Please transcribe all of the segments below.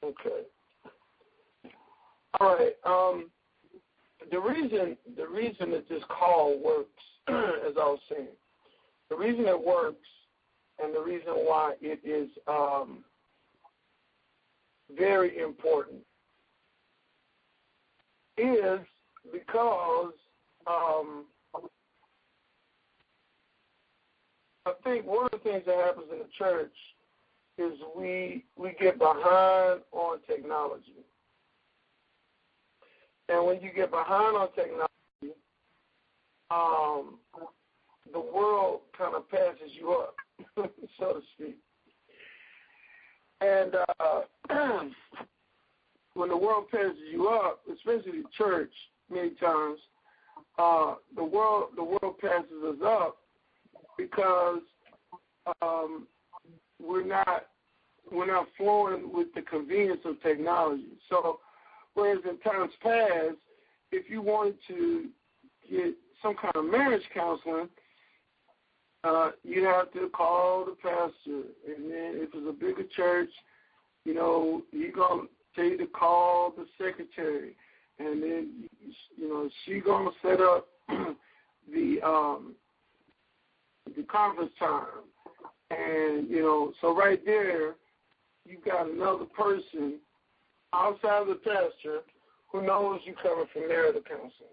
Okay. All right. The reason that this call works, as I was saying, the reason it works and the reason why it is very important is because I think one of the things that happens in the church is we get behind on technology. And when you get behind on technology, the world kind of passes you up, so to speak. And when the world passes you up, especially the church, many times, the world passes us up because we're not flowing with the convenience of technology. So, whereas in times past, if you wanted to get some kind of marriage counseling, you'd have to call the pastor, and then if it's a bigger church, he's gonna tell you to call the secretary, and then she's gonna set up the conference time, and so right there, you got another person outside of the pastor who knows you coming from marital counseling.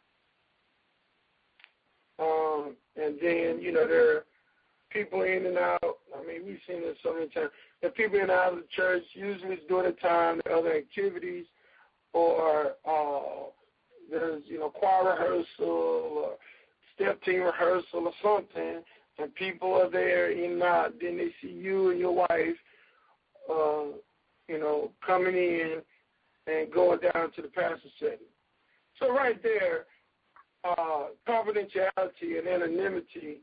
And then, there are people in and out. I mean, we've seen this so many times. The people in and out of the church, usually it's during the time, there are other activities, or there's, choir rehearsal or step team rehearsal or something, and people are there in and out. Then they see you and your wife, coming in and going down to the pastor's setting. So right there, confidentiality and anonymity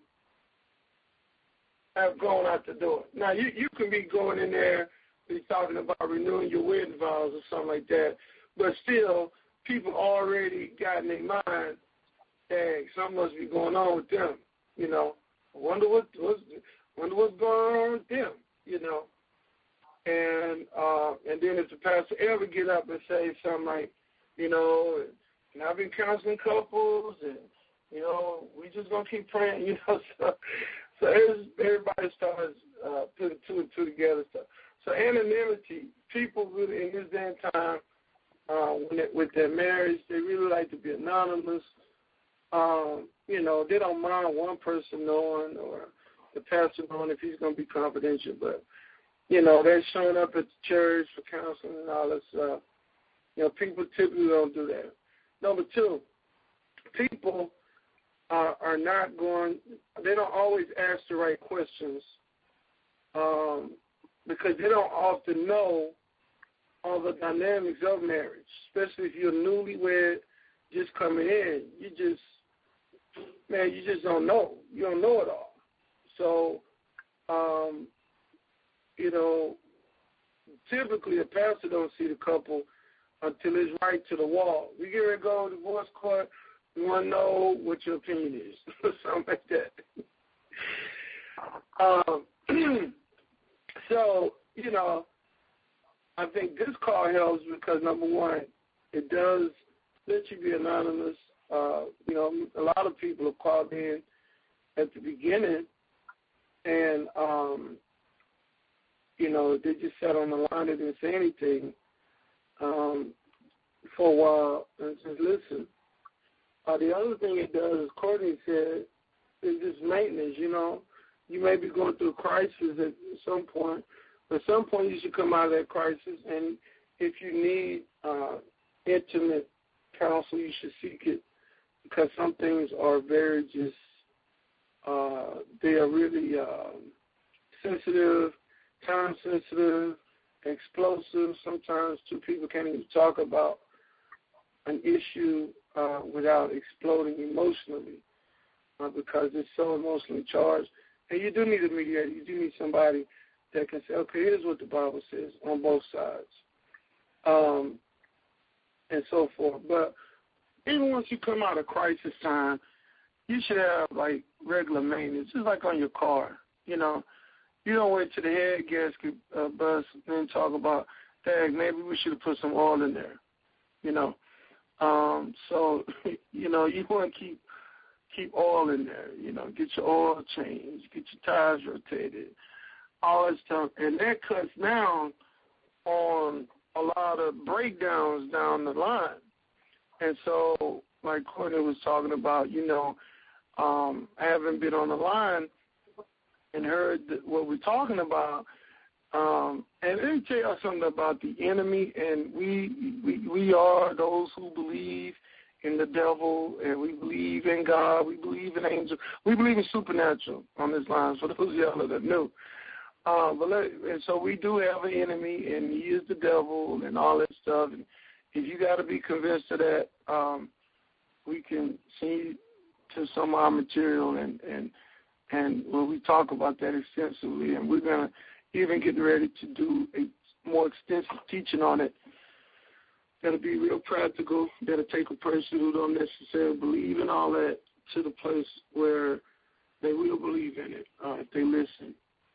have gone out the door. Now, you can be going in there, be talking about renewing your wedding vows or something like that, but still, people already got in their mind, hey, something must be going on with them, Wonder what's going on with them, And then if the pastor ever get up and say something like, and I've been counseling couples, and, we just going to keep praying, So everybody starts putting two and two together. So anonymity, people really in this day and time, with their marriage, they really like to be anonymous. They don't mind one person knowing or the pastor knowing if he's going to be confidential, but, they're showing up at the church for counseling and all that stuff. People typically don't do that. Number two, people are not they don't always ask the right questions because they don't often know all the dynamics of marriage, especially if you're newlywed just coming in. You just don't know. You don't know it all. So, typically a pastor don't see the couple until it's right to the wall. We get ready to go to divorce court. We want to know what your opinion is, something like that. So, I think this call helps because, number one, it does let you be anonymous. A lot of people have called in at the beginning, and, they just sat on the line and didn't say anything for a while and said, listen. The other thing it does, as Courtney said, is just maintenance, You may be going through a crisis at some point, but at some point you should come out of that crisis, and if you need intimate counsel, you should seek it because some things are very just, they are really sensitive, time-sensitive, explosive. Sometimes two people can't even talk about an issue without exploding emotionally because it's so emotionally charged. And you do need a mediator. You do need somebody that can say, okay, here's what the Bible says on both sides, and so forth. But even once you come out of crisis time, you should have, like, regular maintenance, just like on your car. You don't wait till the head gasket busts and then talk about, dang, maybe we should have put some oil in there, you know. So, you know, you want to keep oil in there, you know, get your oil changed, get your tires rotated, all that stuff. And that cuts down on a lot of breakdowns down the line. And so, like Courtney was talking about, you know, having been on the line and heard what we're talking about, and let me tell you something about the enemy, and we are those who believe in the devil, and we believe in God, we believe in angels, we believe in supernatural on this line, for those of y'all that know. And so we do have an enemy, and he is the devil and all that stuff. And if you got to be convinced of that, we can see to some of our material, and when we talk about that extensively, and we're going to even get ready to do a more extensive teaching on it that'll be real practical, that'll take a person who don't necessarily believe in all that to the place where they will believe in it if they listen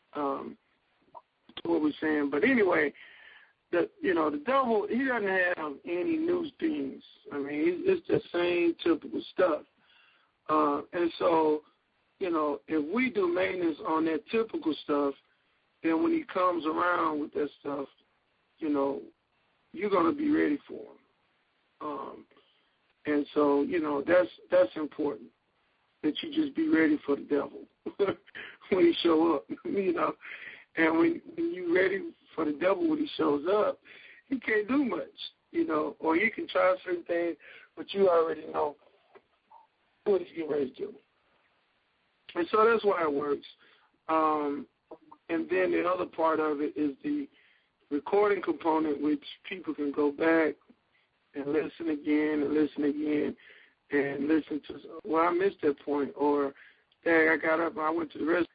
to what we're saying. But anyway, the devil, he doesn't have any new things. I mean, it's the same typical stuff. And so, you know, if we do maintenance on that typical stuff, then when he comes around with that stuff, you know, you're going to be ready for him. And so, you know, that's important, that you just be ready for the devil when he show up, you know. And when you're ready for the devil when he shows up, he can't do much, you know, or you can try certain things, but you already know what he's getting ready to do. And so that's why it works. And then the other part of it is the recording component, which people can go back and listen again and listen to, well, I missed that point, or, dang, I got up and I went to the restroom.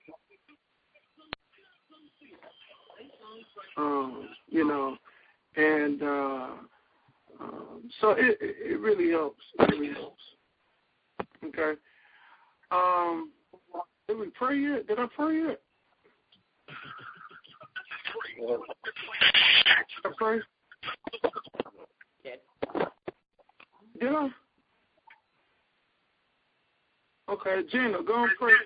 You know, and so it really helps. It really helps. Okay. Did we pray yet? Did I pray yet? Did I pray? Did I? Okay, Gina, go and pray.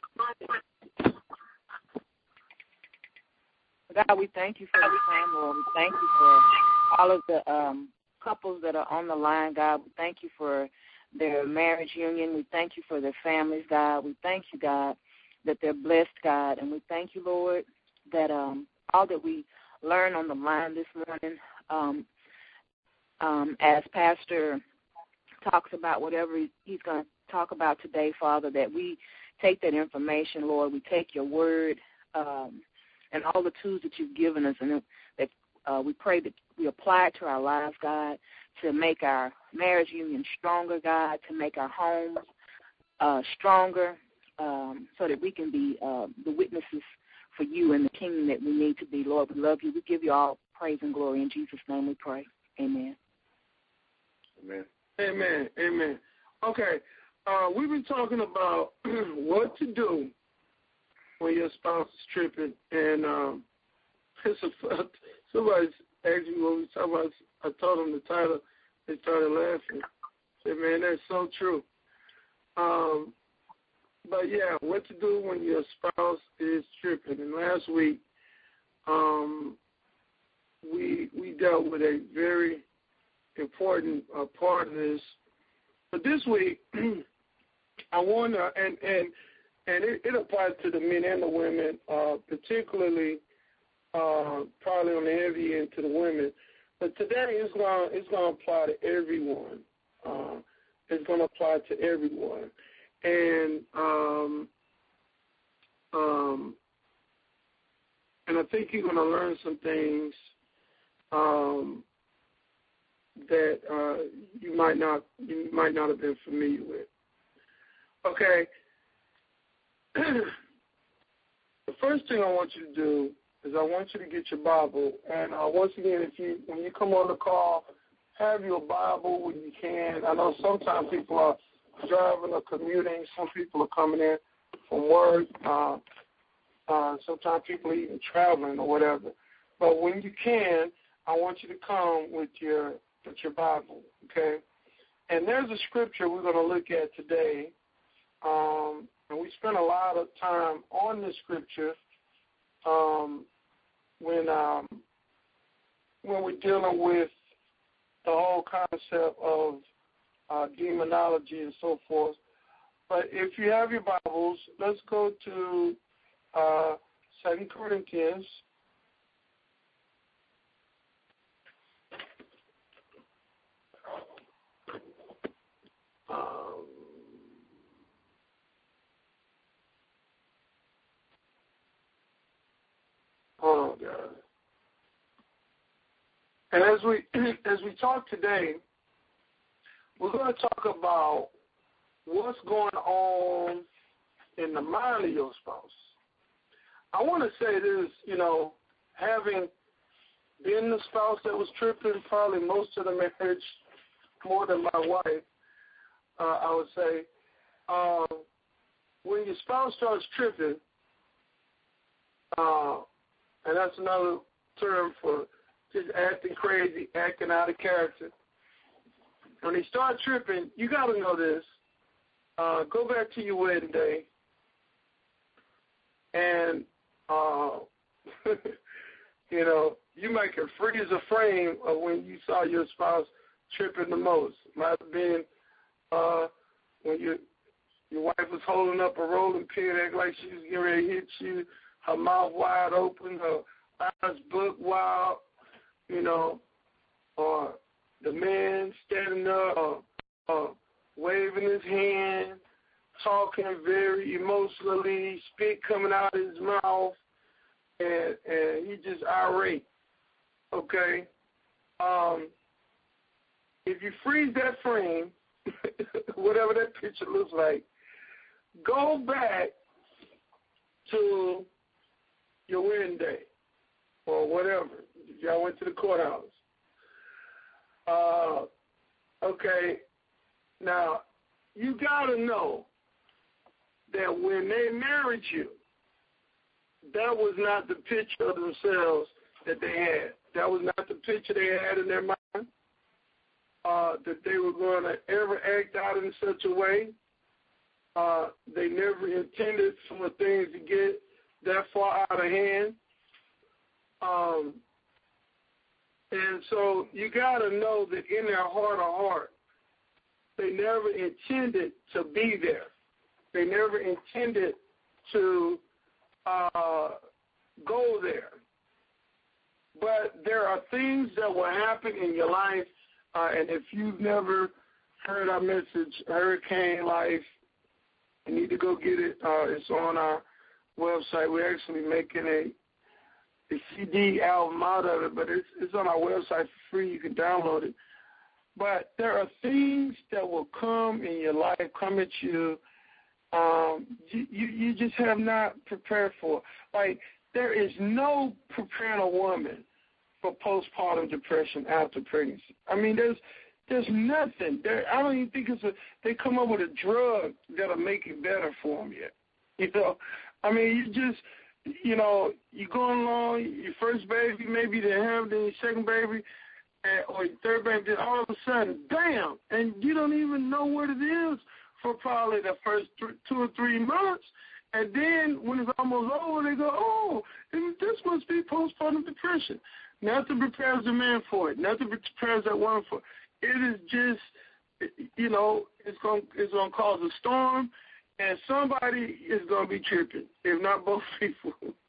God, we thank you for this time, Lord. We thank you for all of the couples that are on the line, God. We thank you for their marriage union. We thank you for their families, God. We thank you, God, that they're blessed, God. And we thank you, Lord, that all that we learn on the line this morning, as Pastor talks about whatever he's going to talk about today, Father, that we take that information, Lord. We take your word, and all the tools that you've given us, and that we pray that we apply it to our lives, God, to make our marriage union stronger, God, to make our homes stronger, so that we can be the witnesses for you and the kingdom that we need to be. Lord, we love you. We give you all praise and glory. In Jesus' name we pray. Amen. Amen. Amen. Amen. Okay. We've been talking about what to do when your spouse is tripping, and somebody asked me what we talking about. I told them the title. They started laughing. I said, man, that's so true. But yeah, what to do when your spouse is tripping. And last week, we dealt with a very important part of this. But this week, I want to, and it applies to the men and the women, particularly probably on the heavy end to the women. But today it's going to apply to everyone. It's going to apply to everyone. And I think you're going to learn some things that you might not have been familiar with. Okay. The first thing I want you to do is I want you to get your Bible. And once again, when you come on the call, have your Bible when you can. I know sometimes people are driving or commuting. Some people are coming in from work. Sometimes people are even traveling or whatever. But when you can, I want you to come with your Bible, okay? And there's a scripture we're going to look at today, and we spent a lot of time on this scripture when we're dealing with the whole concept of demonology and so forth. But if you have your Bibles, let's go to 2 Corinthians. Oh God! And as we talk today, we're going to talk about what's going on in the mind of your spouse. I want to say this, having been the spouse that was tripping probably most of the marriage, more than my wife, I would say, when your spouse starts tripping, and that's another term for just acting crazy, acting out of character. When they start tripping, you got to know this. Go back to your wedding day, and you might can freeze a frame of when you saw your spouse tripping the most. Might have been when your wife was holding up a rolling pin, acting like she was getting ready to hit you, her mouth wide open, her eyes buck wild, or the man standing there waving his hand, talking very emotionally, spit coming out of his mouth, and he just irate, okay? If you freeze that frame, whatever that picture looks like, go back to your wedding day or whatever. If y'all went to the courthouse. Okay, now, you got to know that when they married you, that was not the picture of themselves that they had. That was not the picture they had in their mind, that they were going to ever act out in such a way. They never intended for things to get that far out of hand. And so you got to know that in their heart of heart, they never intended to be there. They never intended to go there. But there are things that will happen in your life, and if you've never heard our message, Hurricane Life, you need to go get it. It's on our website. We're actually making a CD album out of it, but it's on our website for free. You can download it. But there are things that will come in your life, come at you, you just have not prepared for. Like, there is no preparing a woman for postpartum depression after pregnancy. I mean, there's nothing. I don't even think they come up with a drug that'll make it better for them yet. I mean, you just, you're going along, your first baby, maybe they have, then your second baby, or your third baby, then all of a sudden, bam, and you don't even know what it is for probably the first 2 or 3 months. And then when it's almost over, they go, oh, this must be postpartum depression. Nothing prepares the man for it. Nothing prepares that woman for it. It is just, it's going to cause a storm, and somebody is going to be tripping, if not both people.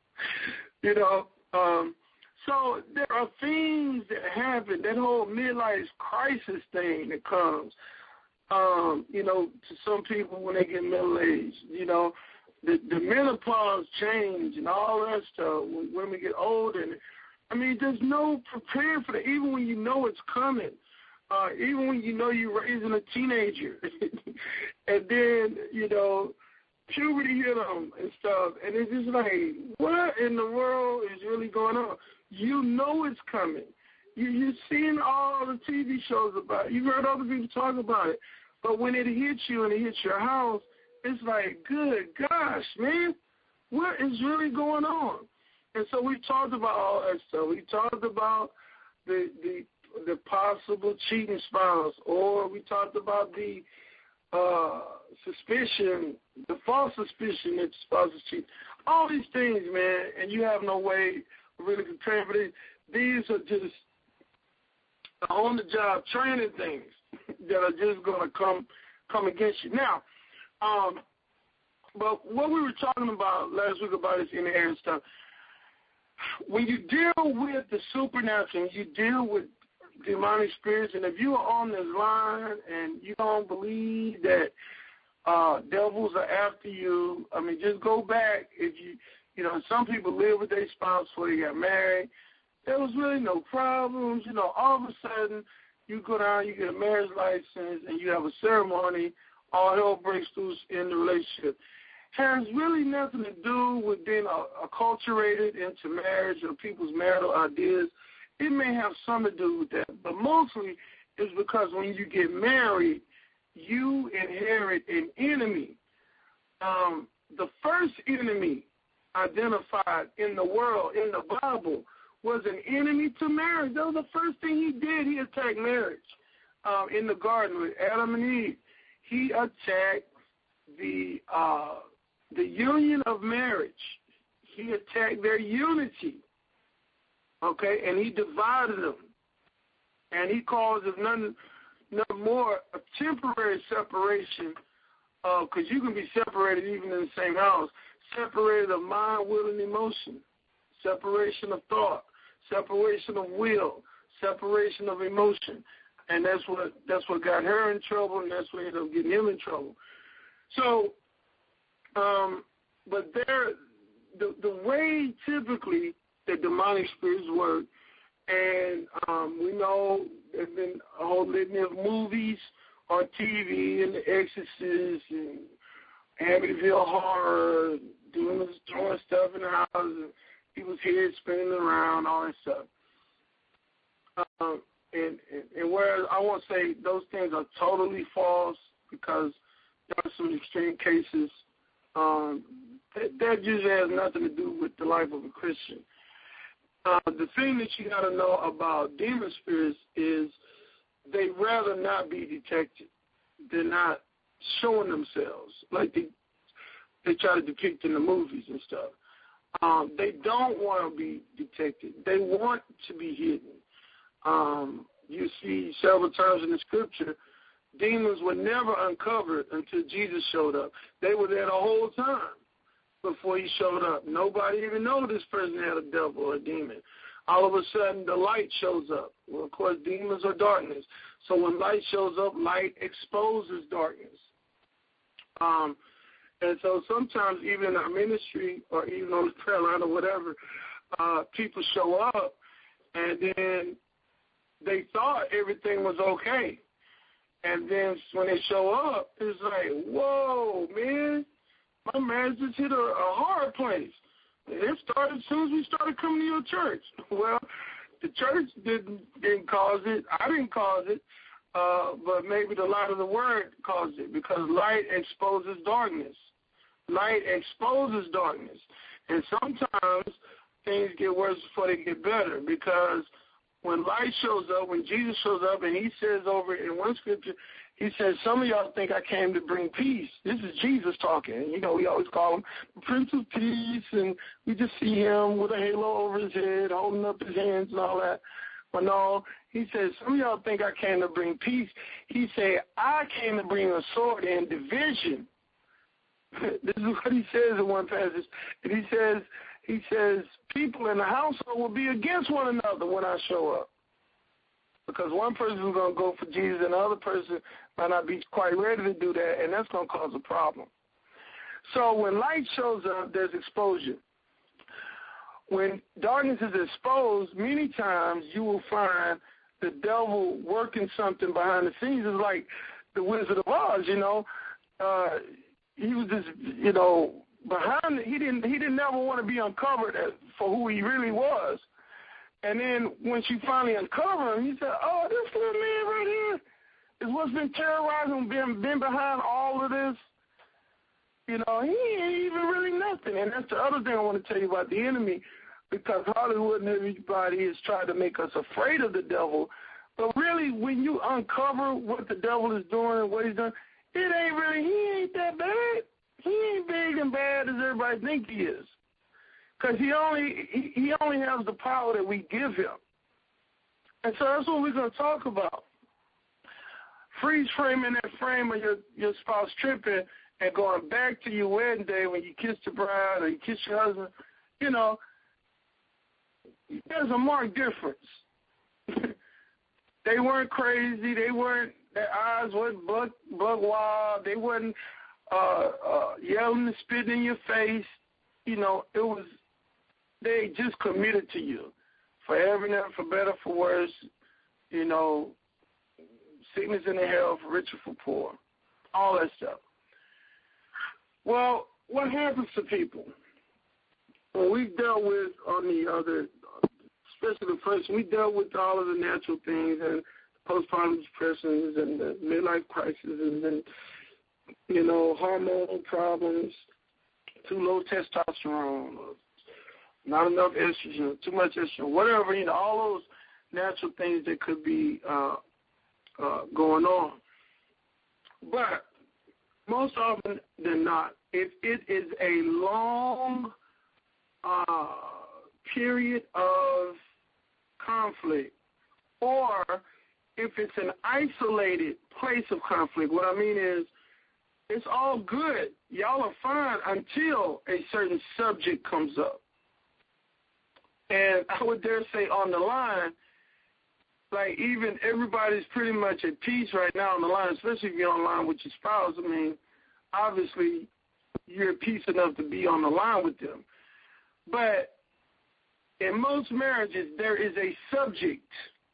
So there are things that happen, that whole midlife crisis thing that comes, to some people when they get middle-aged, the menopause change and all that stuff when women get older. And, I mean, there's no preparing for that, even when you know it's coming. Even when you know you're raising a teenager, and then, puberty hit them and stuff, and it's just like, what in the world is really going on? You know it's coming. You've seen all the TV shows about it. You've heard other people talk about it. But when it hits you and it hits your house, it's like, good gosh, man, what is really going on? And so we talked about all that stuff. We talked about the possible cheating spouse, or we talked about the suspicion, the false suspicion that the spouse is cheating. All these things, man, and you have no way of really preparing for these. These are just on-the-job training things that are just going to come against you. Now, but what we were talking about last week about this in the air and stuff, when you deal with the supernatural, you deal with demonic spirits, and if you are on this line and you don't believe that devils are after you, I mean, just go back. If you know, some people live with their spouse before they got married. There was really no problems. You know, all of a sudden, you go down, you get a marriage license, and you have a ceremony. All hell breaks loose in the relationship. Has really nothing to do with being acculturated into marriage or people's marital ideas. It may have something to do with that, but mostly it's because when you get married, you inherit an enemy. The first enemy identified in the world, in the Bible, was an enemy to marriage. That was the first thing he did. He attacked marriage in the garden with Adam and Eve. He attacked the union of marriage. He attacked their unity, okay, and he divided them. And he caused none more a temporary separation, because you can be separated even in the same house, separated of mind, will, and emotion, separation of thought, separation of will, separation of emotion. And that's what got her in trouble, and that's what ended up getting him in trouble. So, but the way typically the demonic spirits work, and we know there's been a whole litany of movies on TV, and The Exorcist, and Amityville Horror, doing stuff in the house, and people's heads spinning around, all that stuff. And whereas I won't say those things are totally false, because there are some extreme cases, that usually has nothing to do with the life of a Christian. The thing that you got to know about demon spirits is they rather not be detected. They're not showing themselves like they try to depict in the movies and stuff. They don't want to be detected. They want to be hidden. You see several times in the scripture, demons were never uncovered until Jesus showed up. They were there the whole time before he showed up. Nobody even knew this person had a devil or a demon. All of a sudden, the light shows up. Well, of course, demons are darkness. So when light shows up, light exposes darkness. And so sometimes even in our ministry or even on the prayer line or whatever, people show up and then they thought everything was okay. And then when they show up, it's like, whoa, man, my marriage just hit a hard place. It started as soon as we started coming to your church. Well, the church didn't cause it. I didn't cause it. But maybe the light of the word caused it, because light exposes darkness. Light exposes darkness. And sometimes things get worse before they get better, because when light shows up, when Jesus shows up, and he says over in one scripture, he says, some of y'all think I came to bring peace. This is Jesus talking. You know, we always call him the Prince of Peace, and we just see him with a halo over his head, holding up his hands and all that. But no, he says, some of y'all think I came to bring peace. He said, I came to bring a sword and division. This is what he says in one passage. And he says, people in the household will be against one another when I show up. Because one person is going to go for Jesus and the other person might not be quite ready to do that, and that's going to cause a problem. So when light shows up, there's exposure. When darkness is exposed, many times you will find the devil working something behind the scenes. It's like the Wizard of Oz, you know. He was just, you know, behind it. He didn't never want to be uncovered for who he really was. And then once you finally uncover him, you say, oh, this little man right here is what's been terrorizing, been behind all of this. You know, he ain't even really nothing. And that's the other thing I want to tell you about the enemy. because Hollywood and everybody is trying to make us afraid of the devil. But really, when you uncover what the devil is doing and what he's done, he ain't that bad. He ain't big and bad as everybody think he is. Because he only has the power that we give him. And so that's what we're going to talk about. Freeze framing that frame of your spouse tripping and going back to your wedding day when you kiss the bride or you kiss your husband. You know, there's a marked difference. They weren't crazy. Their eyes weren't buck wild. They weren't yelling and spitting in your face. You know, they just committed to you. Forever and ever, for better, for worse, you know, sickness and health, rich or for poor, all that stuff. Well, what happens to people? Well, we've dealt with on the other, especially the first, we dealt with all of the natural things and postpartum depressions and the midlife crises and, you know, hormonal problems, too low testosterone, not enough estrogen, too much estrogen, whatever, you know, all those natural things that could be going on. But most often than not, if it is a long period of conflict, or if it's an isolated place of conflict, what I mean is it's all good. Y'all are fine until a certain subject comes up. And I would dare say on the line, like even everybody's pretty much at peace right now on the line, especially if you're on the line with your spouse. I mean, obviously you're at peace enough to be on the line with them. But in most marriages, there is a subject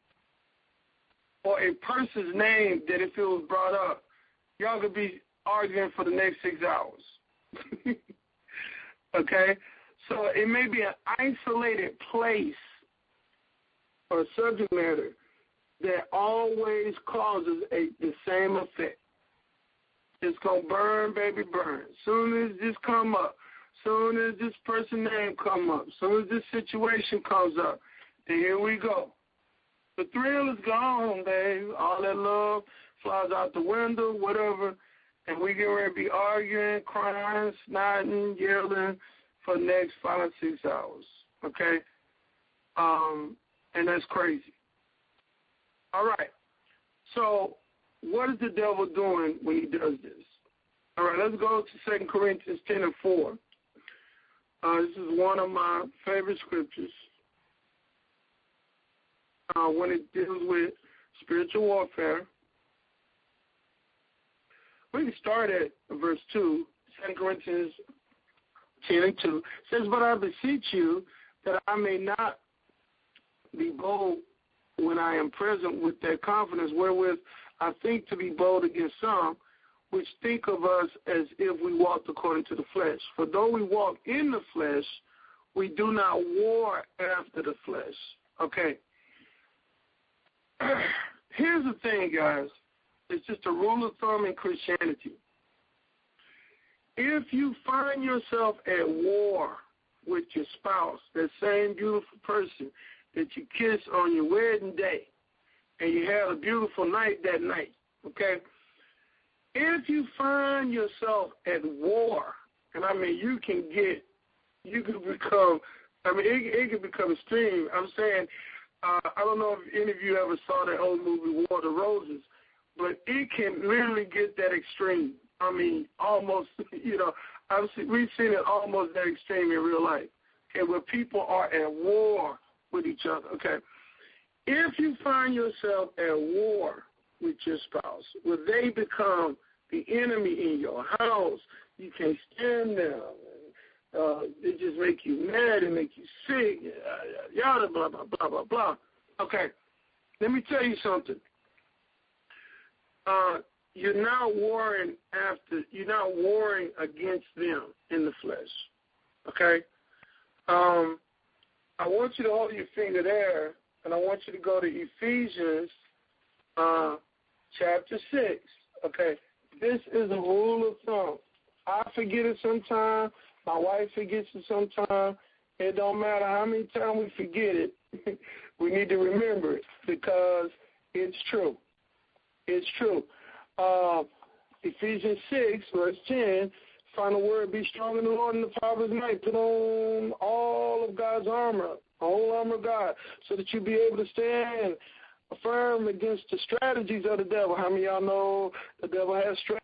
or a person's name that if it was brought up, y'all could be arguing for the next 6 hours. Okay? So it may be an isolated place or subject matter that always causes the same effect. It's going to burn, baby, burn. Soon as this come up, soon as this person's name come up, soon as this situation comes up, then here we go. The thrill is gone, babe. All that love flies out the window, whatever, and we get ready to be arguing, crying, snotting, yelling for the next 5 or 6 hours, okay? And that's crazy. All right. So what is the devil doing when he does this? All right, let's go to 2 Corinthians 10:4. This is one of my favorite scriptures when it deals with spiritual warfare. We can start at verse 2, 2 Corinthians 10:2. It says, "But I beseech you that I may not be bold when I am present with that confidence wherewith I think to be bold against some, which think of us as if we walked according to the flesh. For though we walk in the flesh, we do not war after the flesh." Okay. Here's the thing, guys. It's just a rule of thumb in Christianity. If you find yourself at war with your spouse, that same beautiful person that you kissed on your wedding day, and you had a beautiful night that night, okay? If you find yourself at war, and I mean it can become extreme. I'm saying, I don't know if any of you ever saw that old movie War of the Roses, but it can literally get that extreme. I mean, almost, you know, we've seen it almost that extreme in real life, okay, where people are at war with each other, okay? If you find yourself at war with your spouse, where they become the enemy in your house, you can't stand them, they just make you mad and make you sick, yada, blah, blah, blah, blah, blah. Okay, let me tell you something. You're not warring against them in the flesh, okay? I want you to hold your finger there, and I want you to go to Ephesians chapter 6, okay? This is a rule of thumb. I forget it sometimes. My wife forgets it sometimes. It don't matter how many times we forget it. We need to remember it because it's true. It's true. Ephesians 6, verse 10, final word, be strong in the Lord and the power of his might. Put on all of God's armor, the whole armor of God, so that you be able to stand firm against the strategies of the devil. How many of y'all know the devil has strategies?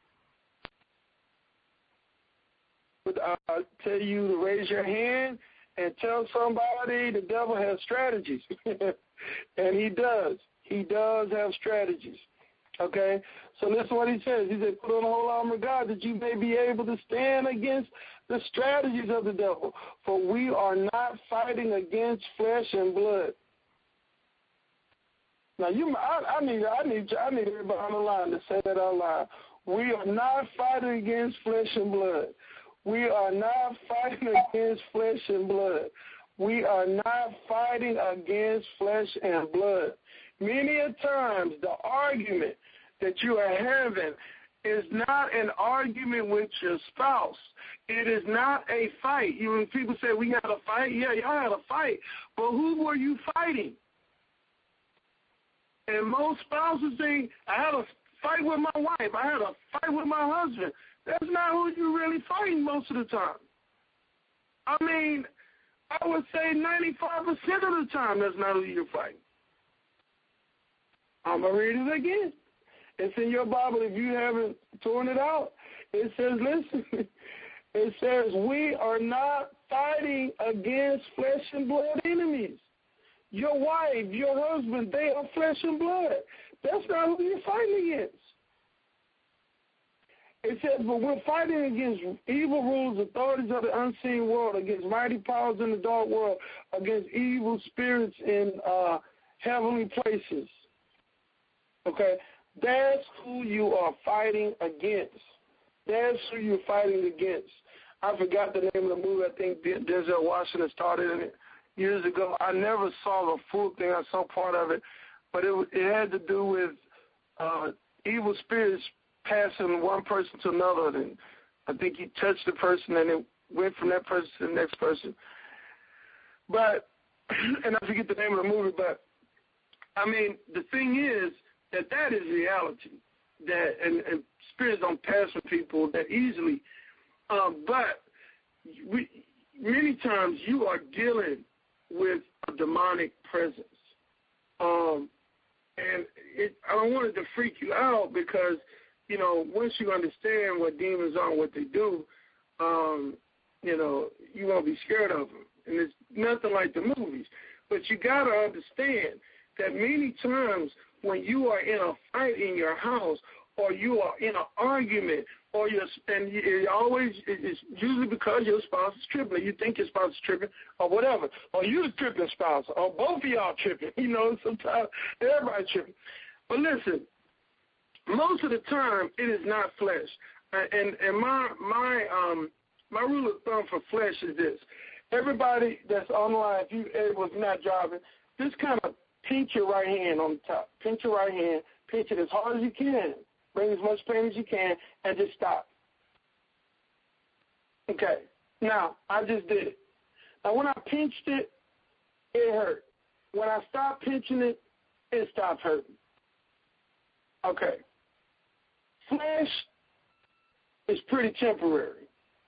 I tell you to raise your hand and tell somebody the devil has strategies. And he does. He does have strategies. Okay? So listen to what he says. He said, put on the whole armor of God that you may be able to stand against the strategies of the devil. For we are not fighting against flesh and blood. Now, I need everybody on the line to say that out loud. We are not fighting against flesh and blood. We are not fighting against flesh and blood. We are not fighting against flesh and blood. Many a times, the argument that you are having is not an argument with your spouse. It is not a fight. When people say we had a fight, yeah, y'all had a fight. But who were you fighting? And most spouses think, I had a fight with my wife. I had a fight with my husband. That's not who you're really fighting most of the time. I mean, I would say 95% of the time that's not who you're fighting. I'm going to read it again. It's in your Bible. If you haven't torn it out, it says, listen, it says, we are not fighting against flesh and blood enemies. Your wife, your husband, they are flesh and blood. That's not who you're fighting against. It says, but we're fighting against evil rulers, authorities of the unseen world, against mighty powers in the dark world, against evil spirits in heavenly places. Okay? That's who you are fighting against. That's who you're fighting against. I forgot the name of the movie. I think Denzel Washington started in it years ago. I never saw the full thing. I saw part of it. But it had to do with evil spirits passing one person to another. And I think he touched the person and it went from that person to the next person. But, and I forget the name of the movie, but, I mean, the thing is that is reality. That and spirits don't pass from people that easily. But many times you are dealing with a demonic presence. And I don't want it to freak you out because, you know, once you understand what demons are and what they do, you know, you won't be scared of them. And it's nothing like the movies. But you got to understand that many times when you are in a fight in your house or you are in an argument or it's usually because your spouse is tripping or you think your spouse is tripping or whatever, or you're the tripping spouse or both of y'all tripping. You know, sometimes everybody's tripping. But listen, most of the time it is not flesh. And my rule of thumb for flesh is this. Everybody that's online, if you're not driving, just kind of pinch your right hand on the top. Pinch your right hand. Pinch it as hard as you can. Bring as much pain as you can, and just stop. Okay. Now, I just did it. Now, when I pinched it, it hurt. When I stopped pinching it, it stopped hurting. Okay. Flesh is pretty temporary.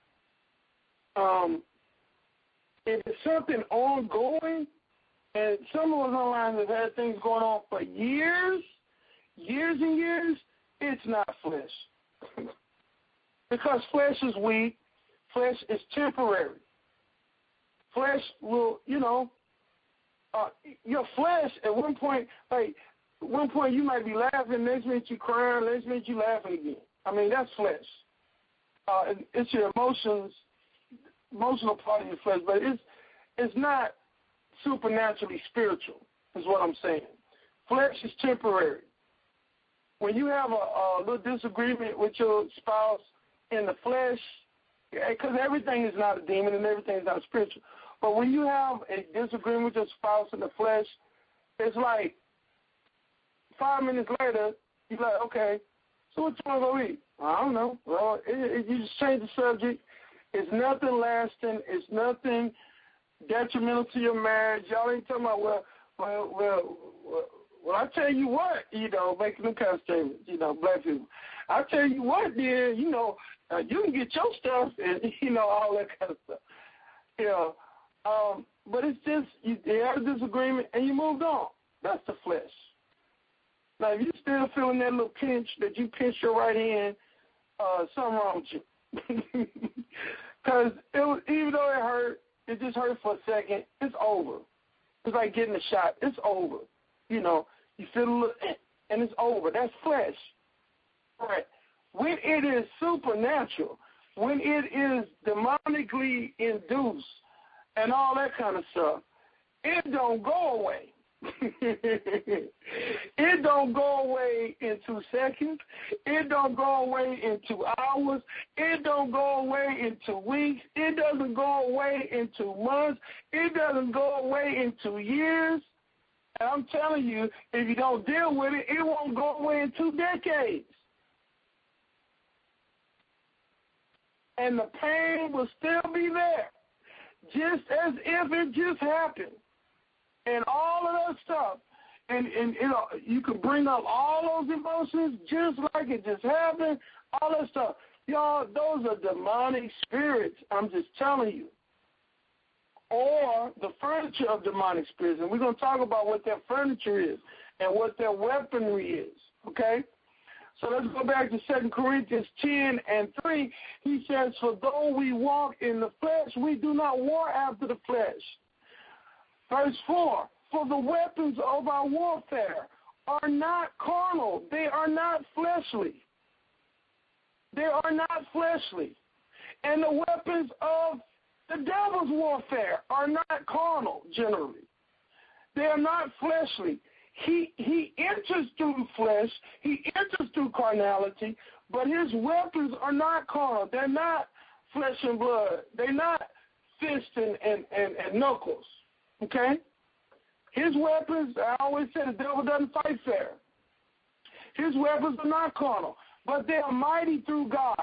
If it's something ongoing, and some of us online have had things going on for years and years, it's not flesh. Because flesh is weak. Flesh is temporary. Flesh will, you know, your flesh at one point, you might be laughing, next minute you crying, next minute you laughing again. I mean, that's flesh. It's your emotional part of your flesh, but it's not supernaturally spiritual, is what I'm saying. Flesh is temporary. When you have a little disagreement with your spouse in the flesh, because everything is not a demon and everything is not spiritual, but when you have a disagreement with your spouse in the flesh, it's like 5 minutes later, you're like, okay, so what you want to go eat? I don't know. Well, you just change the subject. It's nothing lasting. It's nothing detrimental to your marriage. Y'all ain't talking about, well, I tell you what, making them kind of statements, black people. I tell you what, then, you can get your stuff and, all that kind of stuff. But it's just, you had a disagreement and you moved on. That's the flesh. Now, if you're still feeling that little pinch that you pinched your right hand, something wrong with you. Because even though it hurt, it just hurt for a second, it's over. It's like getting a shot. It's over. You feel a little, and it's over. That's flesh. All right. When it is supernatural, when it is demonically induced and all that kind of stuff, it don't go away. It don't go away in 2 seconds. It don't go away in 2 hours. It don't go away in 2 weeks. It doesn't go away in 2 months. It doesn't go away in 2 years. And I'm telling you, if you don't deal with it, it won't go away in 2 decades. And the pain will still be there, just as if it just happened. And all of that stuff, and you can bring up all those emotions just like it just happened, all that stuff. Y'all, those are demonic spirits, I'm just telling you. Or the furniture of demonic spirits. And we're going to talk about what that furniture is and what their weaponry is, okay? So let's go back to 2 Corinthians 10:3. He says, for though we walk in the flesh, we do not war after the flesh. Verse 4, for the weapons of our warfare are not carnal. They are not fleshly. They are not fleshly. And the weapons of the devil's warfare are not carnal, generally. They are not fleshly. He enters through flesh. He enters through carnality, but his weapons are not carnal. They're not flesh and blood. They're not fists and knuckles. Okay? His weapons, I always say the devil doesn't fight fair. His weapons are not carnal, but they are mighty through God.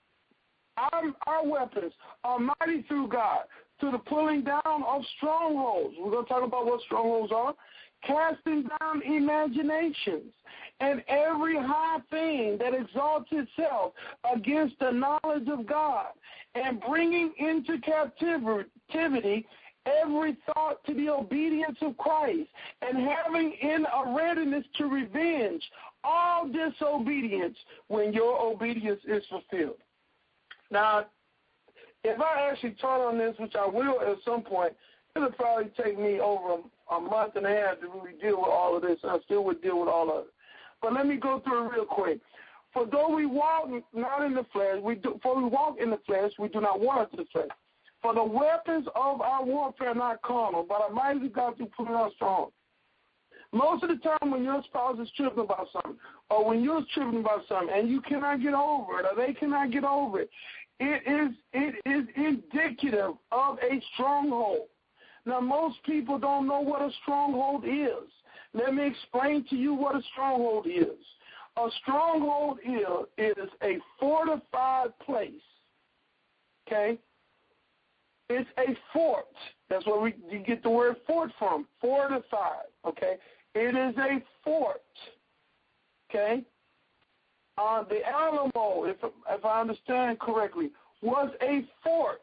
Our weapons are mighty through God to the pulling down of strongholds. We're going to talk about what strongholds are. Casting down imaginations and every high thing that exalts itself against the knowledge of God, and bringing into captivity every thought to the obedience of Christ, and having in a readiness to revenge all disobedience when your obedience is fulfilled. Now, if I actually taught on this, which I will at some point, it'll probably take me over a month and a half to really deal with all of this. I still would deal with all of it. But let me go through it real quick. For though we walk not in the flesh, for we walk in the flesh, we do not war after the flesh. For the weapons of our warfare are not carnal, but are mighty to God to put us strong. Most of the time when your spouse is tripping about something, or when you're tripping about something, and you cannot get over it, or they cannot get over it, it is indicative of a stronghold. Now, most people don't know what a stronghold is. Let me explain to you what a stronghold is. A stronghold is a fortified place, okay? It's a fort. That's where you get the word fort from, fortified, okay? It is a fort, okay? The Alamo, if I understand correctly, was a fort.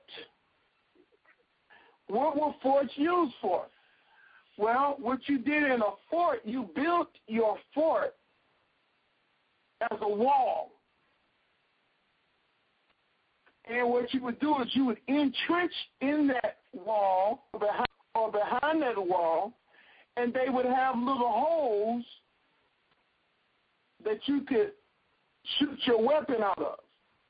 What were forts used for? Well, what you did in a fort, you built your fort as a wall. And what you would do is you would entrench in that wall or behind that wall, and they would have little holes that you could shoot your weapon out of.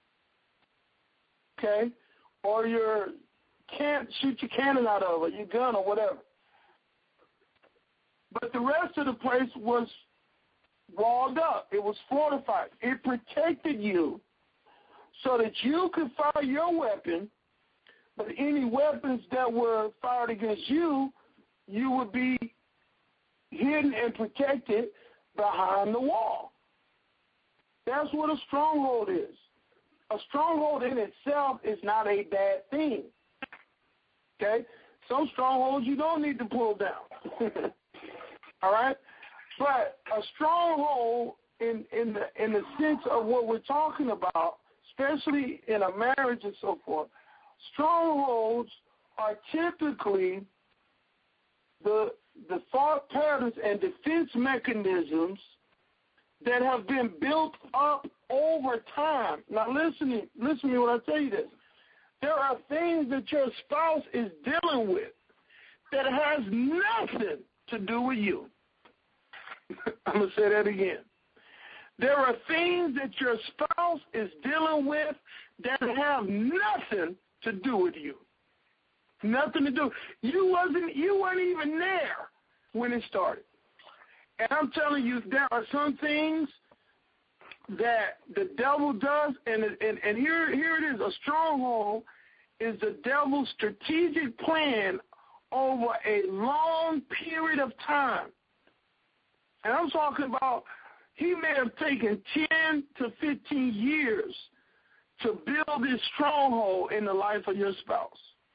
Okay? Or can't shoot your cannon out of, or your gun, or whatever. But the rest of the place was walled up. It was fortified. It protected you so that you could fire your weapon, but any weapons that were fired against you, you would be hidden and protected behind the wall. That's what a stronghold is. A stronghold in itself is not a bad thing. Okay? Some strongholds you don't need to pull down. All right? But a stronghold in the sense of what we're talking about, especially in a marriage and so forth, strongholds are typically the thought patterns and defense mechanisms that have been built up over time. Now listen to me when I tell you this. There are things that your spouse is dealing with that has nothing to do with you. I'm going to say that again. There are things that your spouse is dealing with that have nothing to do with you. Nothing to do. You weren't even there when it started. And I'm telling you, there are some things that the devil does, and here it is. A stronghold is the devil's strategic plan over a long period of time. And I'm talking about he may have taken 10 to 15 years to build this stronghold in the life of your spouse.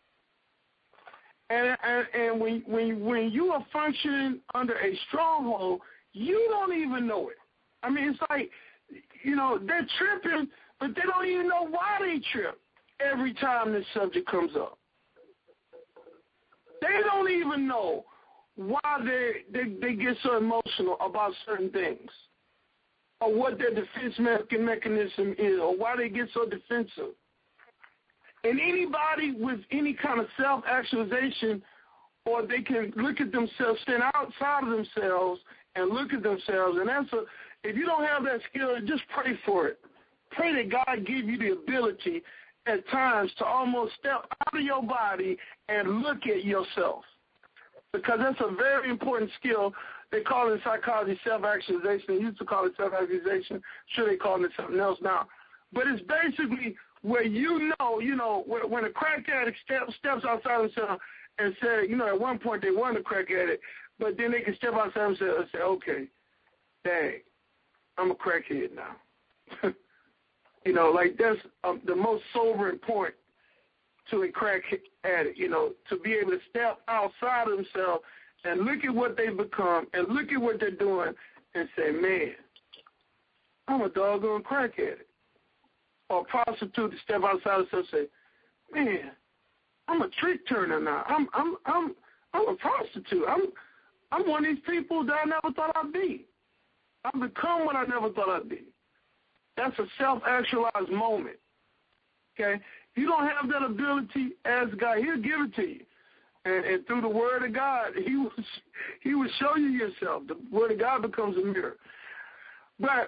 And when you are functioning under a stronghold, you don't even know it. I mean, it's like, they're tripping, but they don't even know why they trip every time this subject comes up. They don't even know why they get so emotional about certain things, or what their defense mechanism is, or why they get so defensive. And anybody with any kind of self-actualization, or they can look at themselves, stand outside of themselves and look at themselves. And if you don't have that skill, just pray for it. Pray that God give you the ability at times to almost step out of your body and look at yourself. Because that's a very important skill. They call it in psychology self-actualization. They used to call it self-actualization. Sure, they call it something else now. But it's basically where when a crack addict steps outside themselves and say, at one point they wanted to crack addict, but then they can step outside themselves and say, okay, dang, I'm a crackhead now. Like that's the most sobering point to a crack addict, to be able to step outside of themselves and look at what they've become and look at what they're doing and say, man, I'm a doggone crack addict. Or a prostitute to step outside of themselves and say, man, I'm a trick turner now. I'm a prostitute. I'm one of these people that I never thought I'd be. I've become what I never thought I'd be. That's a self-actualized moment. Okay? If you don't have that ability, ask God. He'll give it to you. And through the Word of God, He will show you yourself. The Word of God becomes a mirror. But,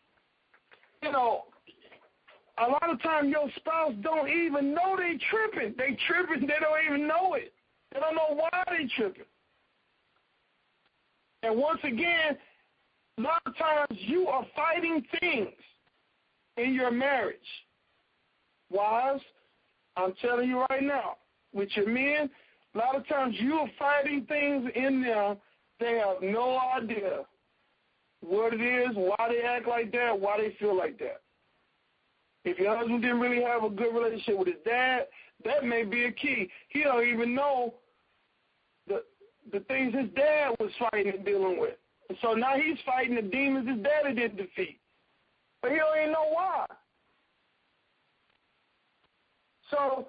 a lot of times your spouse don't even know they tripping. They tripping, they don't even know it. They don't know why they tripping. And once again, a lot of times you are fighting things in your marriage. Wives, I'm telling you right now, with your men, a lot of times you are fighting things in them. They have no idea what it is, why they act like that, why they feel like that. If your husband didn't really have a good relationship with his dad, that may be a key. He don't even know the things his dad was fighting and dealing with. And so now he's fighting the demons his daddy didn't defeat. But he don't even know why. So,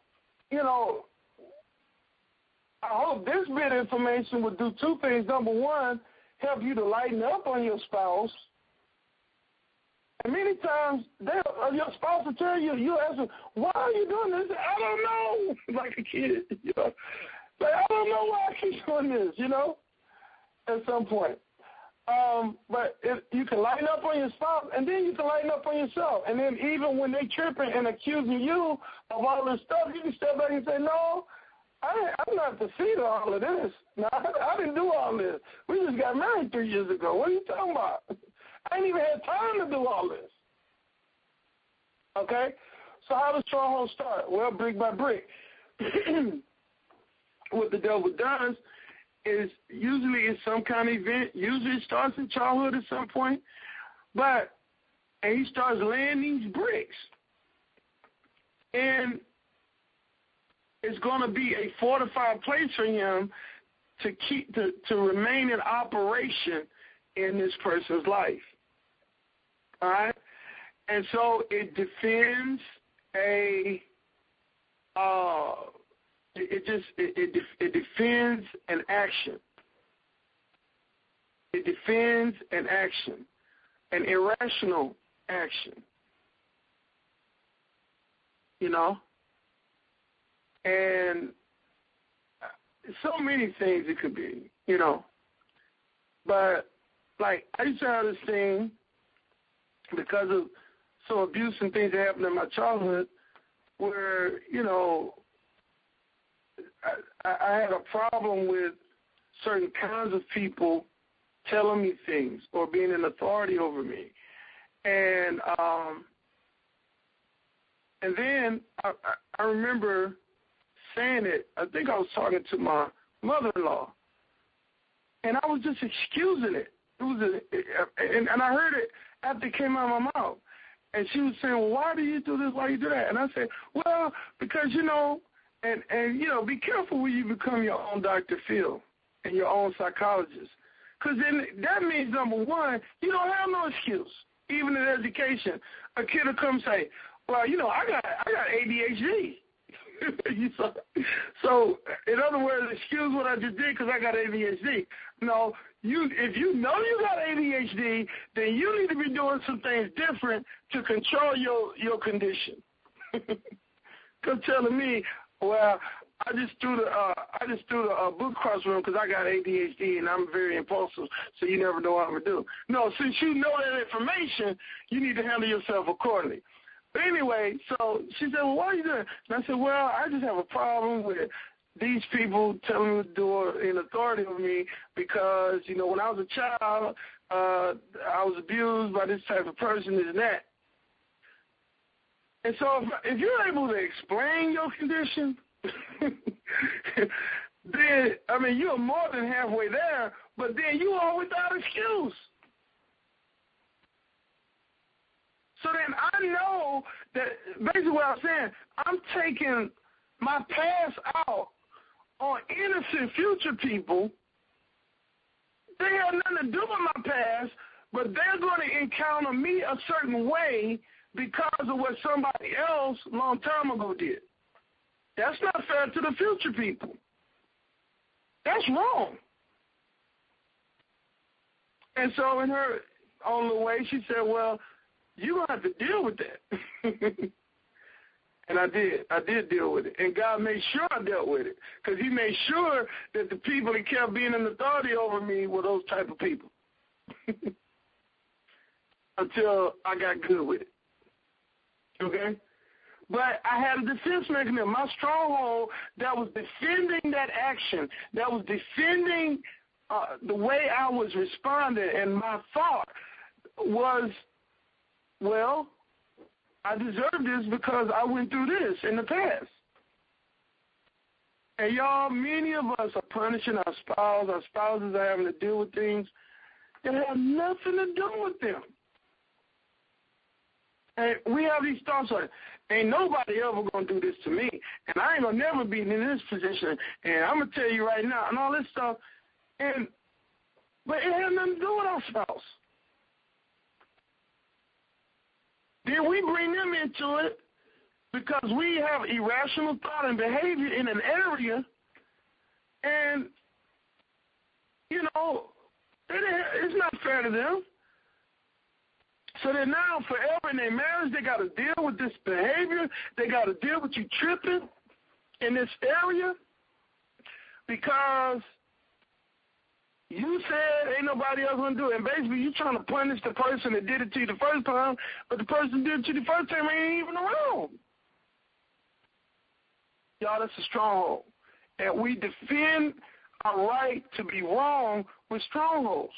I hope this bit of information would do two things. Number one, help you to lighten up on your spouse. And many times, your spouse will tell you, you ask them, why are you doing this? I don't know. Like a kid, Like, I don't know why I keep doing this, at some point. But you can lighten up on your spouse, and then you can lighten up on yourself. And then even when they tripping and accusing you of all this stuff, you can step back and say, no, I'm not the seed of all of this. No, I didn't do all this. We just got married 3 years ago. What are you talking about? I ain't even had time to do all this. Okay? So how does stronghold start? Well, brick by brick. What the devil does is usually it's some kind of event. Usually it starts in childhood at some point. And he starts laying these bricks. And is going to be a fortified place for him to remain in operation in this person's life. All right? And so it defends it defends an action. It defends an action, an irrational action. You know? And so many things it could be, you know. But, like, I used to have this thing because of some abuse and things that happened in my childhood where, you know, I had a problem with certain kinds of people telling me things or being an authority over me. And then I remember saying it. I think I was talking to my mother-in-law, and I was just excusing it. And I heard it after it came out of my mouth. And she was saying, well, why do you do this? Why do you do that? And I said, well, because, you know, and you know, be careful when you become your own Dr. Phil and your own psychologist. Because then that means, number one, you don't have no excuse. Even in education, a kid will come say, well, you know, I got ADHD. So, in other words, excuse what I just did because I got ADHD. No, if you know you got ADHD, then you need to be doing some things different to control your condition. Because telling me, well, I just threw the book across the room because I got ADHD and I'm very impulsive, so you never know what I'm going to do. No, since you know that information, you need to handle yourself accordingly. But anyway, so she said, well, why are you doing it? And I said, well, I just have a problem with these people telling me what to do in authority over me because, you know, when I was a child, I was abused by this type of person, this and that. And so if you're able to explain your condition, then, I mean, you're more than halfway there, but then you are without excuse. So then I know that basically what I'm saying, I'm taking my past out on innocent future people. They have nothing to do with my past, but they're going to encounter me a certain way because of what somebody else a long time ago did. That's not fair to the future people. That's wrong. And so in her own little way, she said, well, you're going to have to deal with that. And I did. I did deal with it. And God made sure I dealt with it because he made sure that the people that kept being in authority over me were those type of people until I got good with it. Okay? But I had a defense mechanism. My stronghold that was defending that action, that was defending the way I was responding, and my thought was, well, I deserve this because I went through this in the past. And y'all, many of us are punishing our spouse. Our spouses are having to deal with things that have nothing to do with them. And we have these thoughts like, ain't nobody ever going to do this to me, and I ain't going to never be in this position, and I'm going to tell you right now, and all this stuff. But it had nothing to do with our spouse. Then we bring them into it because we have irrational thought and behavior in an area, and, you know, it's not fair to them. So that now forever in their marriage, they got to deal with this behavior. They got to deal with you tripping in this area because you said ain't nobody else going to do it. And basically you're trying to punish the person that did it to you the first time, but the person did it to you the first time ain't even around. Y'all, that's a stronghold. And we defend our right to be wrong with strongholds.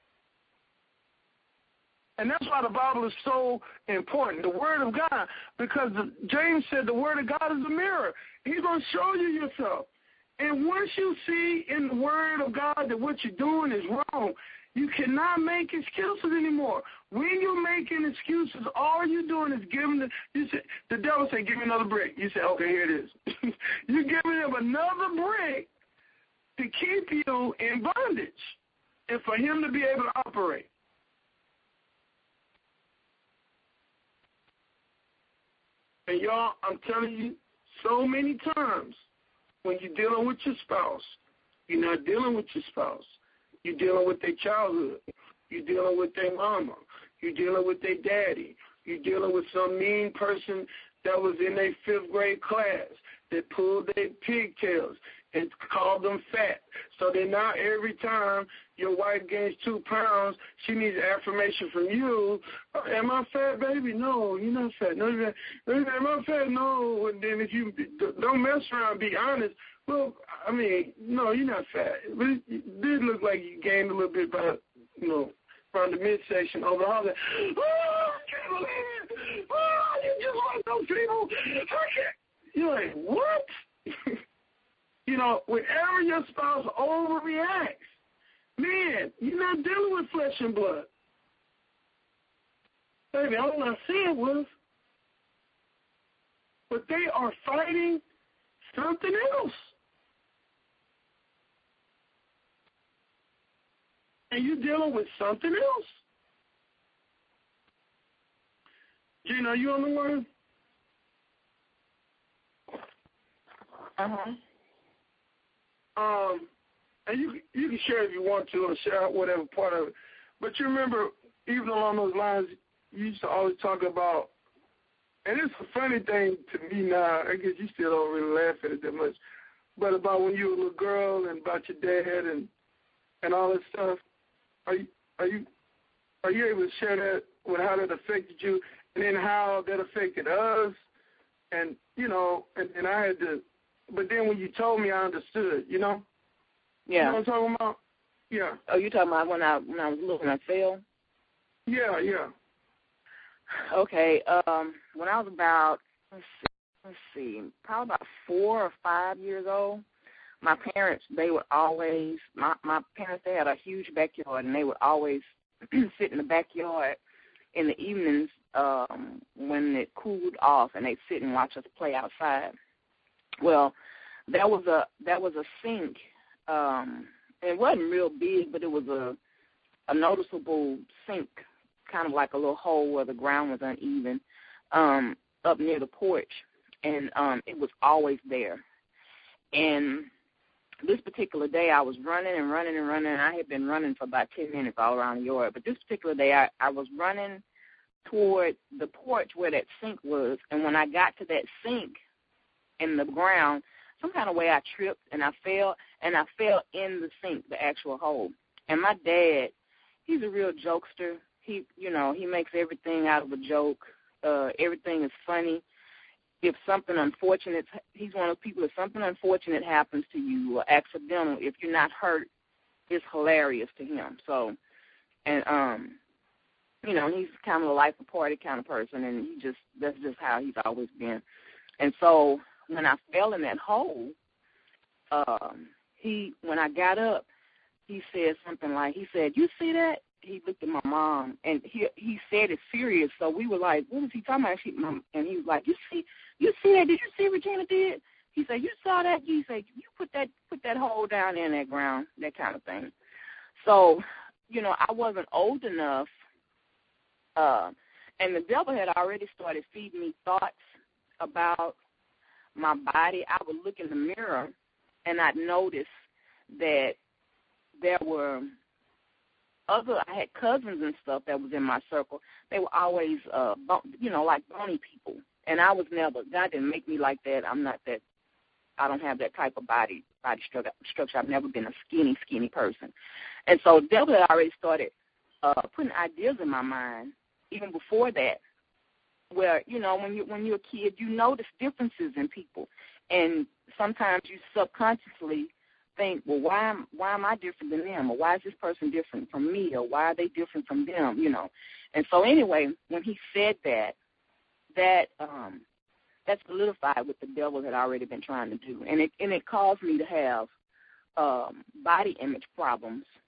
And that's why the Bible is so important, the Word of God, because James said the Word of God is a mirror. He's going to show you yourself. And once you see in the Word of God that what you're doing is wrong, You cannot make excuses anymore. When you're making excuses, all you're doing is giving the devil say, give me another brick. You say, okay, here it is. You're giving him another brick to keep you in bondage and for him to be able to operate. And y'all, I'm telling you, so many times when you're dealing with your spouse, you're not dealing with your spouse. You're dealing with their childhood. You're dealing with their mama. You're dealing with their daddy. You're dealing with some mean person that was in their 5th grade class that pulled their pigtails and called them fat. So then now every time your wife gains 2 pounds, she needs affirmation from you. Am I fat, baby? No, you're not fat. No, you're not. Am I fat? No. And then if you don't mess around, be honest. Well, I mean, no, you're not fat. But it did look like you gained a little bit by, from the midsection over all that. Oh, I can't believe it. Oh, you just want those people. I can't. You're like, what? Whenever your spouse overreacts, man, you're not dealing with flesh and blood. Baby, all I said was, but they are fighting something else. And you're dealing with something else. Gina, are you on the line? Uh-huh. And you can share if you want to or share whatever part of it. But you remember, even along those lines, you used to always talk about, and it's a funny thing to me now, I guess you still don't really laugh at it that much, but about when you were a little girl and about your dad and all that stuff. Are you able to share that with how that affected you and then how that affected us? And, and I had to, but then when you told me, I understood, Yeah. You know what I'm talking about? Yeah. Oh, you talking about when I was little and I fell? Yeah. Okay. When I was about, let's see, probably about 4 or 5 years old, my parents, they would always, my parents, they had a huge backyard, and they would always sit in the backyard in the evenings when it cooled off, and they'd sit and watch us play outside. Well, that was a sink. It wasn't real big, but it was a noticeable sink, kind of like a little hole where the ground was uneven, up near the porch, and it was always there. And this particular day, I was running. I had been running for about 10 minutes all around the yard. But this particular day, I was running toward the porch where that sink was. And when I got to that sink in the ground, some kind of way I tripped and I fell in the sink, the actual hole. And my dad, he's a real jokester. He makes everything out of a joke. Everything is funny. If something unfortunate, he's one of those people, if something unfortunate happens to you or accidental, if you're not hurt, it's hilarious to him. So, and, he's kind of a life of party kind of person, and that's just how he's always been. And so when I fell in that hole, when I got up, he said something like, you see that? He looked at my mom, and he said it serious. So we were like, what was he talking about? And he was like, you see that? Did you see what Regina did? He said, you saw that? He said, you put that hole down there in that ground, that kind of thing. So, I wasn't old enough, and the devil had already started feeding me thoughts about my body. I would look in the mirror, and I'd notice that there were I had cousins and stuff that was in my circle. They were always, like bony people. And I was never, God didn't make me like that. I don't have that type of body structure. I've never been a skinny person. And so the devil had already started putting ideas in my mind, even before that, where, when you're a kid, you notice differences in people. And sometimes you subconsciously think, well, why am I different than them? Or why is this person different from me? Or why are they different from them, And so anyway, when he said that solidified what the devil had already been trying to do. And it caused me to have body image problems